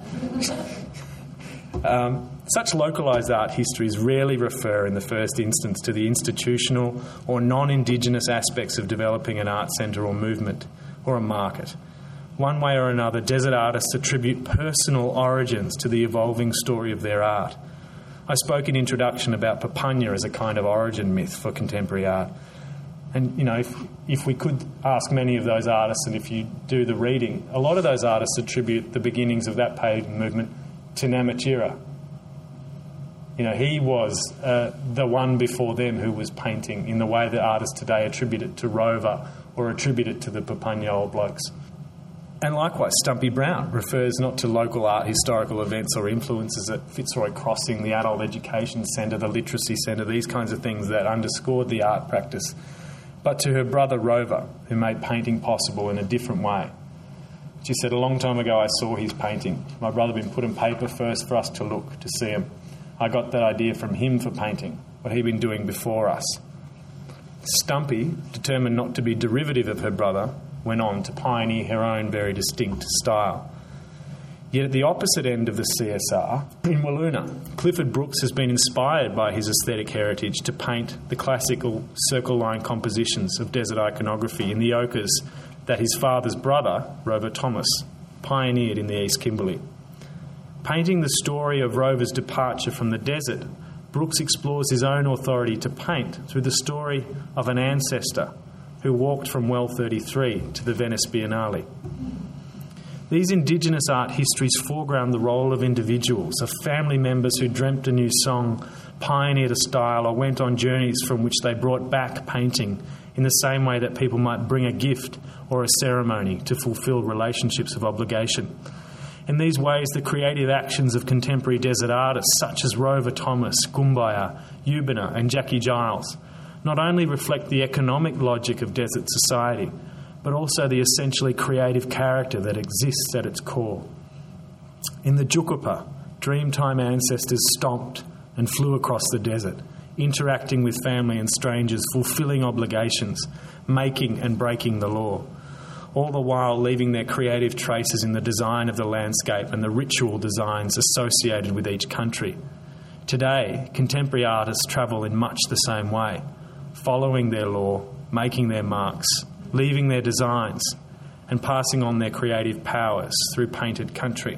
Speaker 3: um, such localised art histories rarely refer in the first instance to the institutional or non-Indigenous aspects of developing an art centre or movement or a market. One way or another, desert artists attribute personal origins to the evolving story of their art. I spoke in introduction about Papunya as a kind of origin myth for contemporary art. And, you know, if, if we could ask many of those artists, and if you do the reading, a lot of those artists attribute the beginnings of that painting movement to Namatjira. You know, he was uh, the one before them who was painting in the way that artists today attribute it to Rover or attribute it to the Papunya old blokes. And likewise, Stumpy Brown refers not to local art historical events or influences at Fitzroy Crossing, the Adult Education Centre, the Literacy Centre, these kinds of things that underscored the art practice, but to her brother Rover, who made painting possible in a different way. She said, a long time ago I saw his painting. My brother had been put in paper first for us to look, to see him. I got that idea from him for painting, what he'd been doing before us. Stumpy, determined not to be derivative of her brother, went on to pioneer her own very distinct style. Yet at the opposite end of the C S R, in Wiluna, Clifford Brooks has been inspired by his aesthetic heritage to paint the classical circle line compositions of desert iconography in the ochres that his father's brother, Rover Thomas, pioneered in the East Kimberley. Painting the story of Rover's departure from the desert, Brooks explores his own authority to paint through the story of an ancestor who walked from Well thirty-three to the Venice Biennale. These Indigenous art histories foreground the role of individuals, of family members who dreamt a new song, pioneered a style, or went on journeys from which they brought back painting in the same way that people might bring a gift or a ceremony to fulfil relationships of obligation. In these ways, the creative actions of contemporary desert artists such as Rover Thomas, Gumbaya, Yubina and Jackie Giles not only reflect the economic logic of desert society, but also the essentially creative character that exists at its core. In the Jukupa, Dreamtime ancestors stomped and flew across the desert, interacting with family and strangers, fulfilling obligations, making and breaking the law, all the while leaving their creative traces in the design of the landscape and the ritual designs associated with each country. Today, contemporary artists travel in much the same way, following their law, making their marks, leaving their designs, and passing on their creative powers through painted country.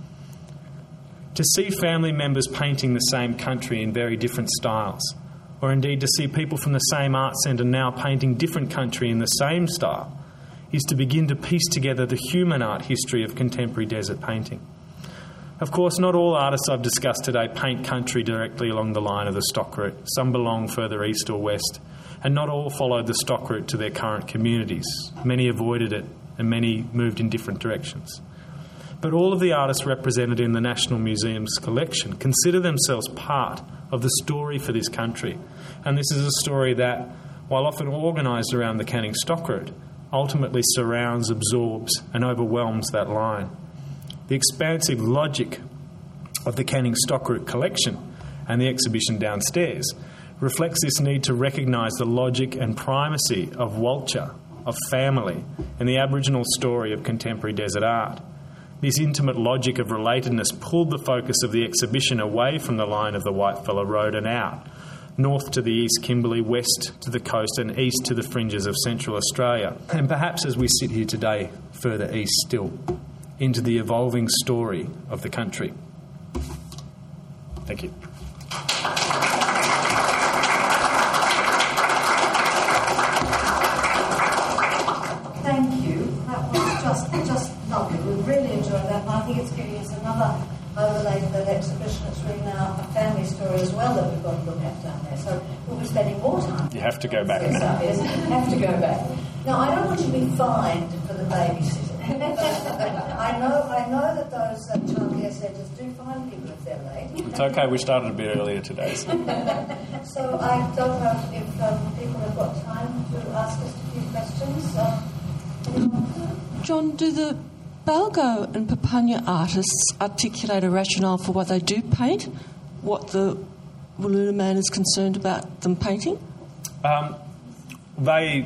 Speaker 3: To see family members painting the same country in very different styles, or indeed to see people from the same art centre now painting different country in the same style, is to begin to piece together the human art history of contemporary desert painting. Of course, not all artists I've discussed today paint country directly along the line of the stock route. Some belong further east or west, and not all followed the stock route to their current communities. Many avoided it, and many moved in different directions. But all of the artists represented in the National Museum's collection consider themselves part of the story for this country. And this is a story that, while often organised around the Canning stock route, ultimately surrounds, absorbs and overwhelms that line. The expansive logic of the Canning stock route collection and the exhibition downstairs reflects this need to recognise the logic and primacy of Walcha, of family, and the Aboriginal story of contemporary desert art. This intimate logic of relatedness pulled the focus of the exhibition away from the line of the Whitefella Road and out, north to the East Kimberley, west to the coast and east to the fringes of Central Australia, and perhaps as we sit here today, further east still, into the evolving story of the country. Thank you.
Speaker 2: Thank you. That was just, just lovely. We really enjoyed that, and I think it's giving us another overlay to that exhibition. It's really now a family story as well that we've got to look at down there. So we'll be spending more time.
Speaker 3: You have to go back
Speaker 2: yes,
Speaker 3: now.
Speaker 2: Yes, have to go back. Now, I don't want you to be fined for the babysitting. I know I know that those uh, childcare centres do fine people if they're late.
Speaker 3: It's okay, we started a bit earlier today. So,
Speaker 2: so I don't know if um, people have got time to ask us a few questions. Uh,
Speaker 4: John, do the Balgo and Papunya artists articulate a rationale for why they do paint? What the Wiluna man is concerned about them painting?
Speaker 3: Um, they...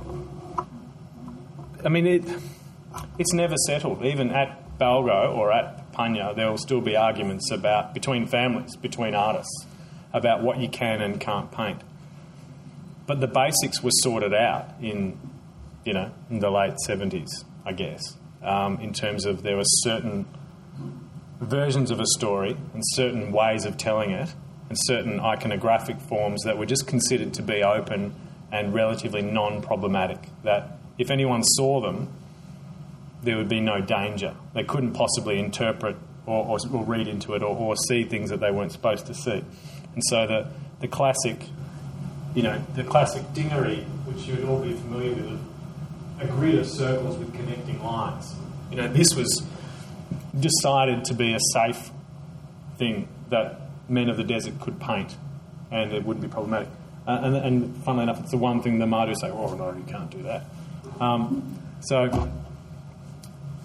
Speaker 3: I mean, it, it's never settled. Even at Balgo or at Papunya, there will still be arguments about between families, between artists, about what you can and can't paint. But the basics were sorted out in, you know, in the late seventies, I guess, um, in terms of there were certain versions of a story and certain ways of telling it and certain iconographic forms that were just considered to be open and relatively non-problematic, that if anyone saw them, there would be no danger. They couldn't possibly interpret or, or, or read into it or, or see things that they weren't supposed to see. And so the, the classic, you know, the classic dingery, which you would all be familiar with, a grid of circles with connecting lines. You know, this was decided to be a safe thing that men of the desert could paint and it wouldn't be problematic. Uh, and, and funnily enough, it's the one thing the Madhu say, oh, no, you can't do that. Um, so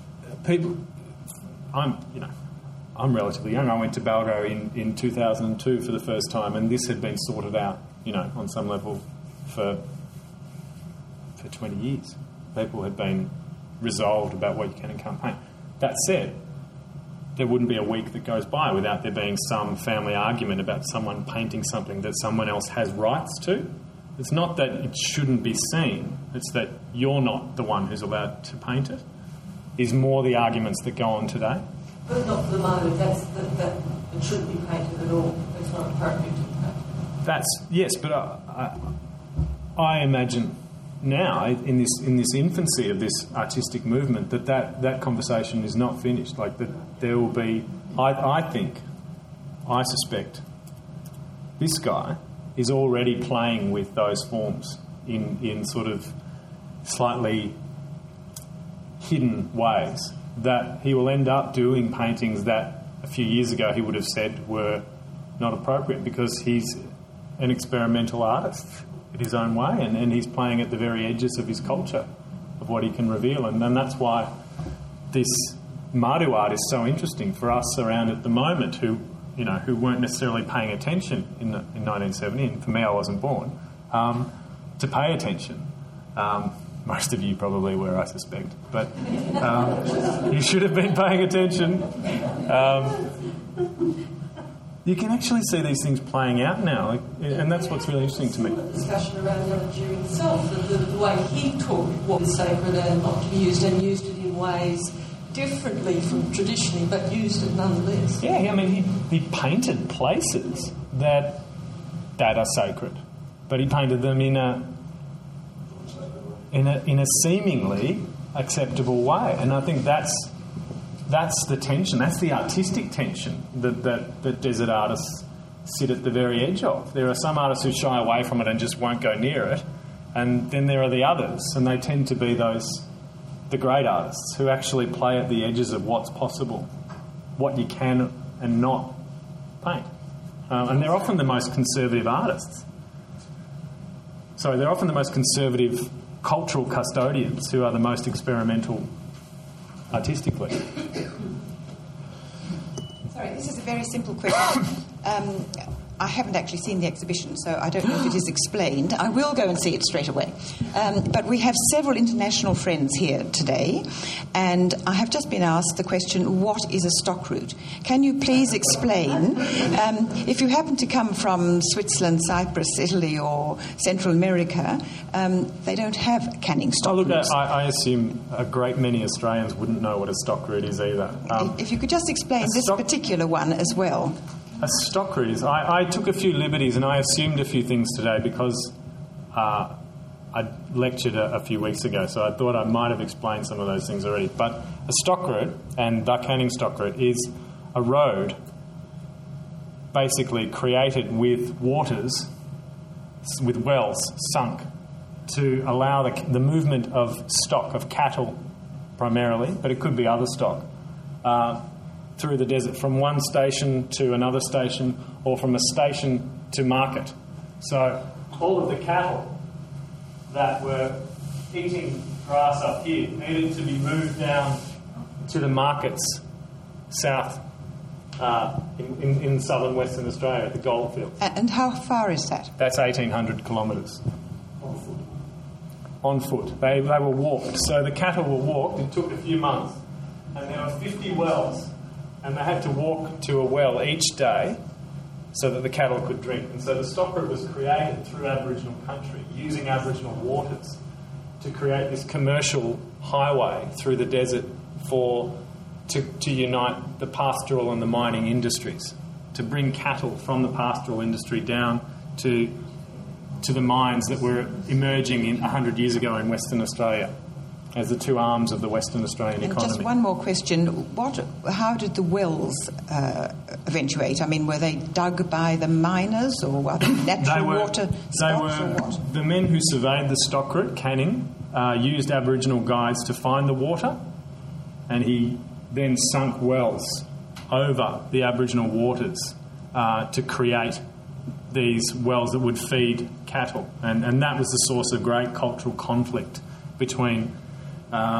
Speaker 3: people, I'm, you know, I'm relatively young. I went to Balgo in, in two thousand two for the first time, and this had been sorted out, you know, on some level for for twenty years. People had been resolved about what you can and can't paint. That said, there wouldn't be a week that goes by without there being some family argument about someone painting something that someone else has rights to. It's not that it shouldn't be seen, it's that you're not the one who's allowed to paint it, is more the arguments that go on today.
Speaker 4: But not for the moment, that's that, that it shouldn't be painted at all. It's not appropriate to paint.
Speaker 3: That's, yes, but I, I, I imagine now, in this in this infancy of this artistic movement, that that, that conversation is not finished. Like, that there will be, I, I think, I suspect, this guy is already playing with those forms in, in sort of slightly hidden ways, that he will end up doing paintings that a few years ago he would have said were not appropriate, because he's an experimental artist in his own way, and, and he's playing at the very edges of his culture, of what he can reveal. And, and that's why this Madu art is so interesting for us around at the moment, who, you know, who weren't necessarily paying attention in, the, in nineteen seventy, and for me I wasn't born, um, to pay attention. Um, most of you probably were, I suspect, but um, you should have been paying attention. Um, you can actually see these things playing out now, like, and that's what's really interesting to me.
Speaker 4: Discussion around Yamatji himself, the, the way he took what was sacred and not to be used, and used it in ways differently from traditionally, but used it nonetheless.
Speaker 3: Yeah, I mean, he, he painted places that that are sacred, but he painted them in a in a in a seemingly acceptable way, and I think that's that's the tension. That's the artistic tension that that, that desert artists sit at the very edge of. There are some artists who shy away from it and just won't go near it, and then there are the others, and they tend to be those the great artists who actually play at the edges of what's possible, what you can and not paint. Um, and they're often the most conservative artists. So they're often the most conservative cultural custodians who are the most experimental artistically.
Speaker 5: Sorry, this is a very simple question. Um, I haven't actually seen the exhibition, so I don't know if it is explained. I will go and see it straight away. Um, but we have several international friends here today, and I have just been asked the question, what is a stock route? Can you please explain, um, if you happen to come from Switzerland, Cyprus, Italy, or Central America, um, they don't have canning stock
Speaker 3: oh, look,
Speaker 5: routes.
Speaker 3: I, I assume a great many Australians wouldn't know what a stock route is either. Um,
Speaker 5: if you could just explain this
Speaker 3: stock-
Speaker 5: particular one as well.
Speaker 3: A stock route is... I, I took a few liberties and I assumed a few things today because uh, I lectured a, a few weeks ago, so I thought I might have explained some of those things already. But a stock route, and the canning stock route, is a road basically created with waters, with wells sunk, to allow the, the movement of stock, of cattle primarily, but it could be other stock, uh, through the desert, from one station to another station, or from a station to market. So all of the cattle that were eating grass up here needed to be moved down to the markets south uh, in, in, in southern Western Australia, the goldfields.
Speaker 5: And how far is that?
Speaker 3: That's eighteen hundred kilometres. On foot. On foot. They, they were walked. So the cattle were walked. It took a few months. And there were fifty wells. And they had to walk to a well each day so that the cattle could drink. And so the stock route was created through Aboriginal country, using Aboriginal waters to create this commercial highway through the desert for to, to unite the pastoral and the mining industries, to bring cattle from the pastoral industry down to to the mines that were emerging in one hundred years ago in Western Australia as the two arms of the Western Australian
Speaker 5: and
Speaker 3: economy.
Speaker 5: Just one more question. What, how did the wells uh, eventuate? I mean, were they dug by the miners, or were they natural
Speaker 3: they were,
Speaker 5: water spots,
Speaker 3: they were,
Speaker 5: or what?
Speaker 3: The men who surveyed the stock route, Canning, uh, used Aboriginal guides to find the water, and he then sunk wells over the Aboriginal waters uh, to create these wells that would feed cattle. And, and that was the source of great cultural conflict between Uh,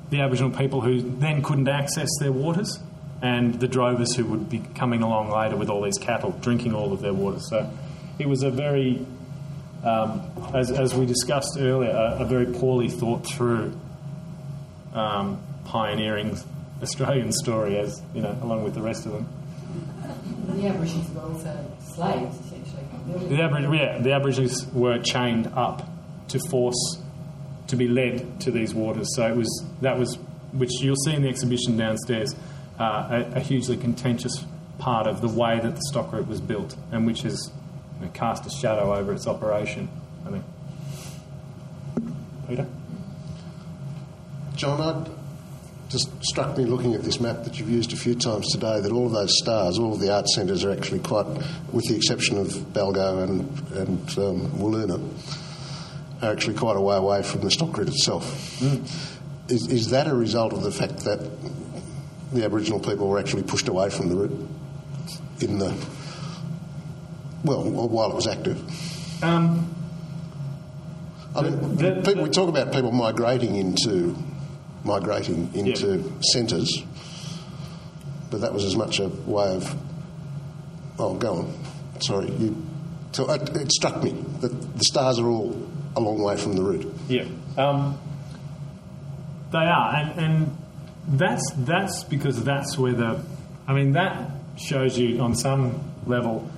Speaker 3: the Aboriginal people who then couldn't access their waters, and the drovers who would be coming along later with all these cattle, drinking all of their water. So it was a very, um, as, as we discussed earlier, a, a very poorly thought through um, pioneering Australian story, as you know, along with the rest of them.
Speaker 6: The Aborigines were also slaves, essentially.
Speaker 3: The Aborigines, yeah, the Aborigines were chained up to force to be led to these waters. So it was that was, which you'll see in the exhibition downstairs, uh, a, a hugely contentious part of the way that the stock route was built, and which has you know, cast a shadow over its operation, I think. Peter?
Speaker 7: John, I'd just struck me looking at this map that you've used a few times today that all of those stars, all of the art centres are actually quite, with the exception of Balgo and, and um, Wooloona, are actually quite a way away from the stock route itself. Mm. Is, is that a result of the fact that the Aboriginal people were actually pushed away from the route in the, well, while it was active?
Speaker 3: Um,
Speaker 7: I mean,
Speaker 3: the, the,
Speaker 7: people, we talk about people migrating into migrating into yeah. centres, but that was as much a way of, oh, go on. Sorry. You, so it, it struck me that the stars are all a long way from the route.
Speaker 3: Yeah. Um, they are, and, and that's that's because that's where the, I mean, that shows you on some level,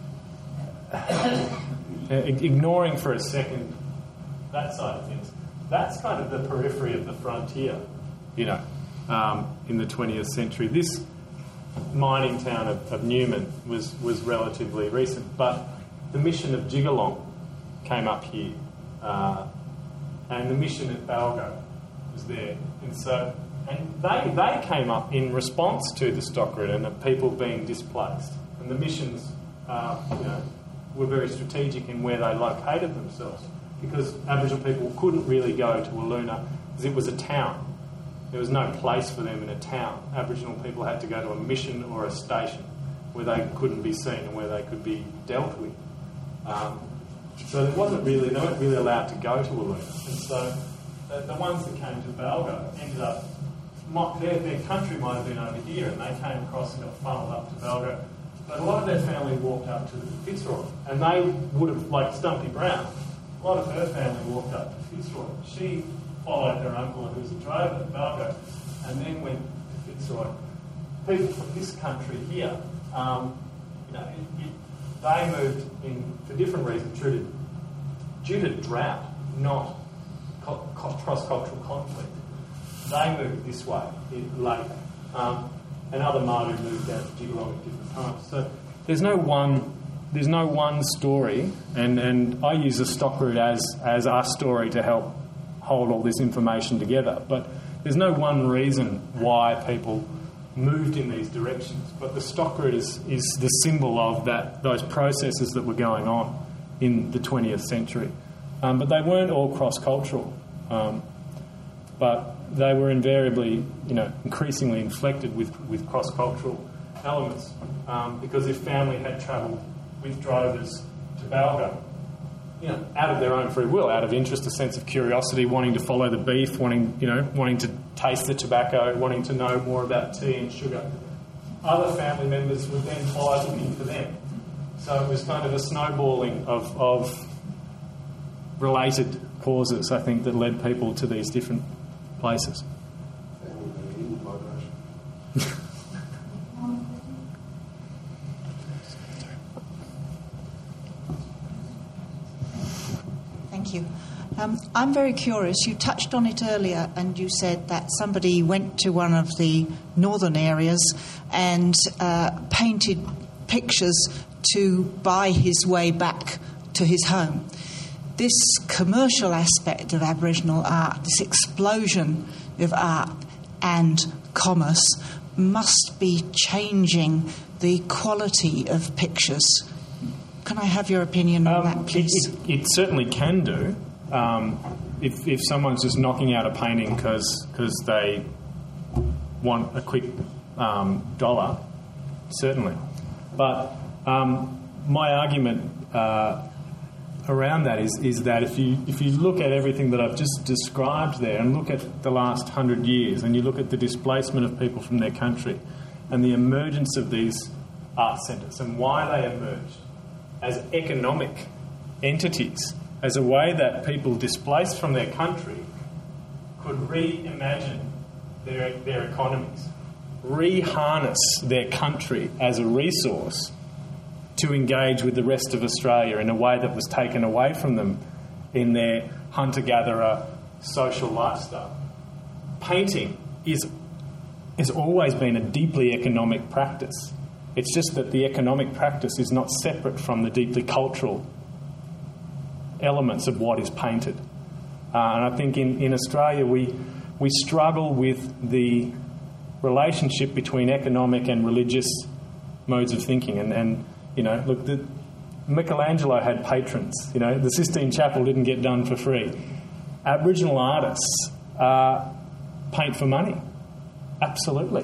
Speaker 3: ignoring for a second that side of things, that's kind of the periphery of the frontier, you know, um, in the twentieth century. This mining town of, of Newman was, was relatively recent, but the mission of Jigalong came up here, uh, and the mission at Balgo was there. And so, and they, they came up in response to the stock route and the people being displaced. And the missions, uh, you know, were very strategic in where they located themselves, because Aboriginal people couldn't really go to Wooloona because it was a town. There was no place for them in a town. Aboriginal people had to go to a mission or a station where they couldn't be seen and where they could be dealt with. Um, so there wasn't really, they weren't really allowed to go to Wooloona. And so the, the ones that came to Balgo ended up, might, their, their country might have been over here, and they came across and got funneled up to Balgo. But a lot of their family walked up to Fitzroy, and they would have, like Stumpy Brown, a lot of her family walked up to Fitzroy. She followed her uncle, who was a drover at Balgo, and then went to Fitzroy. People from this country here, um, you know, it, it, they moved in for different reasons, due to, due to drought, not co- co- cross-cultural conflict. They moved this way later, um, and other Māori moved down to Jigalong at different times. So there's no one. There's no one story, and, and I use the stock route as, as our story to help hold all this information together. But there's no one reason why people moved in these directions. But the stock route is, is the symbol of that those processes that were going on in the twentieth century. Um, but they weren't all cross-cultural. Um, but they were invariably, you know, increasingly inflected with, with cross-cultural elements. Um, because if family had travelled with drovers to Balgo, you know, out of their own free will, out of interest, a sense of curiosity, wanting to follow the beef, wanting, you know, wanting to taste the tobacco, wanting to know more about tea and sugar. Other family members would then follow looking for them. So it was kind of a snowballing of, of related causes, I think, that led people to these different places.
Speaker 5: Thank you. Um, I'm very curious. You touched on it earlier, and you said that somebody went to one of the northern areas and uh, painted pictures to buy his way back to his home. This commercial aspect of Aboriginal art, this explosion of art and commerce, must be changing the quality of pictures. Can I have your opinion on um, that, please?
Speaker 3: It, it, it certainly can do. Um, if, if someone's just knocking out a painting because they want a quick um, dollar, certainly. But um, my argument uh, around that is, is that if you if you look at everything that I've just described there and look at the last hundred years and you look at the displacement of people from their country and the emergence of these art centres and why they emerged as economic entities, as a way that people displaced from their country could reimagine their, their economies, re-harness their country as a resource to engage with the rest of Australia in a way that was taken away from them in their hunter-gatherer social lifestyle. Painting is has always been a deeply economic practice. It's just that the economic practice is not separate from the deeply cultural elements of what is painted. Uh, and I think in, in Australia we we struggle with the relationship between economic and religious modes of thinking. And, and you know, look, the, Michelangelo had patrons. You know, the Sistine Chapel didn't get done for free. Aboriginal artists uh, paint for money. Absolutely.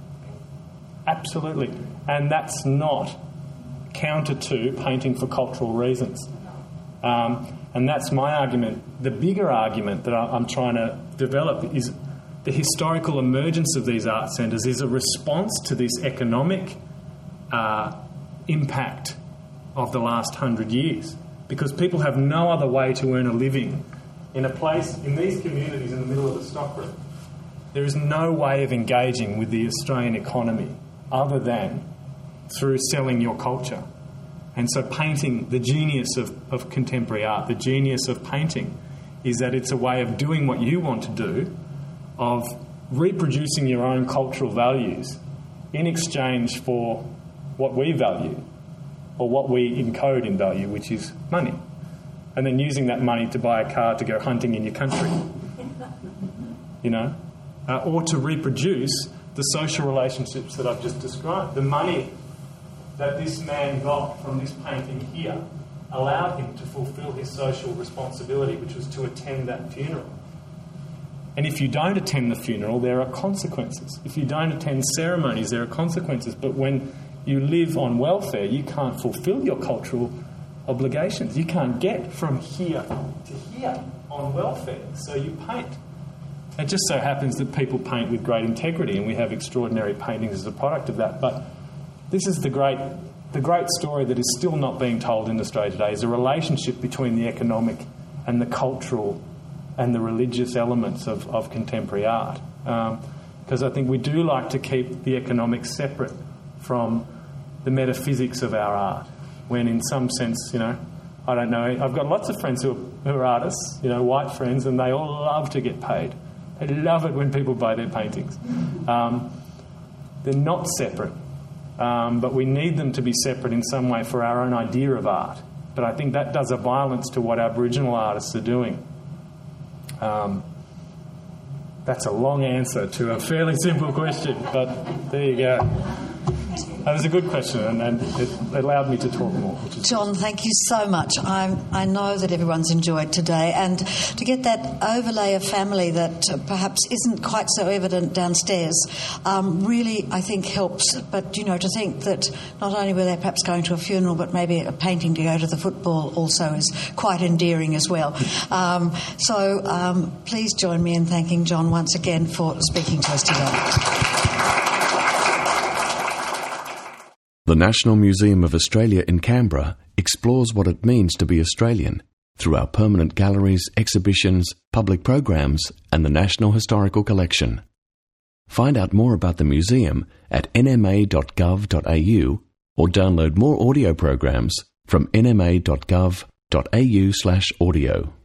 Speaker 3: Absolutely. And that's not counter to painting for cultural reasons. Um, and that's my argument. The bigger argument that I'm trying to develop is the historical emergence of these art centres is a response to this economic uh, impact of the last hundred years, because people have no other way to earn a living in a place, in these communities in the middle of the Stockroom. There is no way of engaging with the Australian economy other than through selling your culture. And so painting, the genius of, of contemporary art, the genius of painting, is that it's a way of doing what you want to do, of reproducing your own cultural values in exchange for what we value, or what we encode in value, which is money. And then using that money to buy a car to go hunting in your country. You know? Uh, or to reproduce the social relationships that I've just described. The money that this man got from this painting here allowed him to fulfil his social responsibility, which was to attend that funeral. And if you don't attend the funeral, there are consequences. If you don't attend ceremonies, there are consequences. But when you live on welfare, you can't fulfil your cultural obligations. You can't get from here to here on welfare, so you paint. It just so happens that people paint with great integrity, and we have extraordinary paintings as a product of that. But this is the great, the great story that is still not being told in Australia today, is a relationship between the economic and the cultural and the religious elements of, of contemporary art. Because um, I think we do like to keep the economic separate from the metaphysics of our art, when in some sense, you know, I don't know, I've got lots of friends who are, who are artists, you know, white friends, and they all love to get paid. They love it when people buy their paintings. Um, they're not separate, um, but we need them to be separate in some way for our own idea of art. But I think that does a violence to what Aboriginal artists are doing. Um, that's a long answer to a fairly simple question, but there you go. That was a good question, and, and it allowed me to talk more. Which is
Speaker 2: John, thank you so much. I'm, I know that everyone's enjoyed today, and to get that overlay of family that uh, perhaps isn't quite so evident downstairs um, really, I think, helps. But, you know, to think that not only were they perhaps going to a funeral, but maybe a painting to go to the football also is quite endearing as well. Um, so um, please join me in thanking John once again for speaking to us today.
Speaker 1: The National Museum of Australia in Canberra explores what it means to be Australian through our permanent galleries, exhibitions, public programs, and the National Historical Collection. Find out more about the museum at n m a dot gov dot a u or download more audio programs from n m a dot gov dot a u slash audio.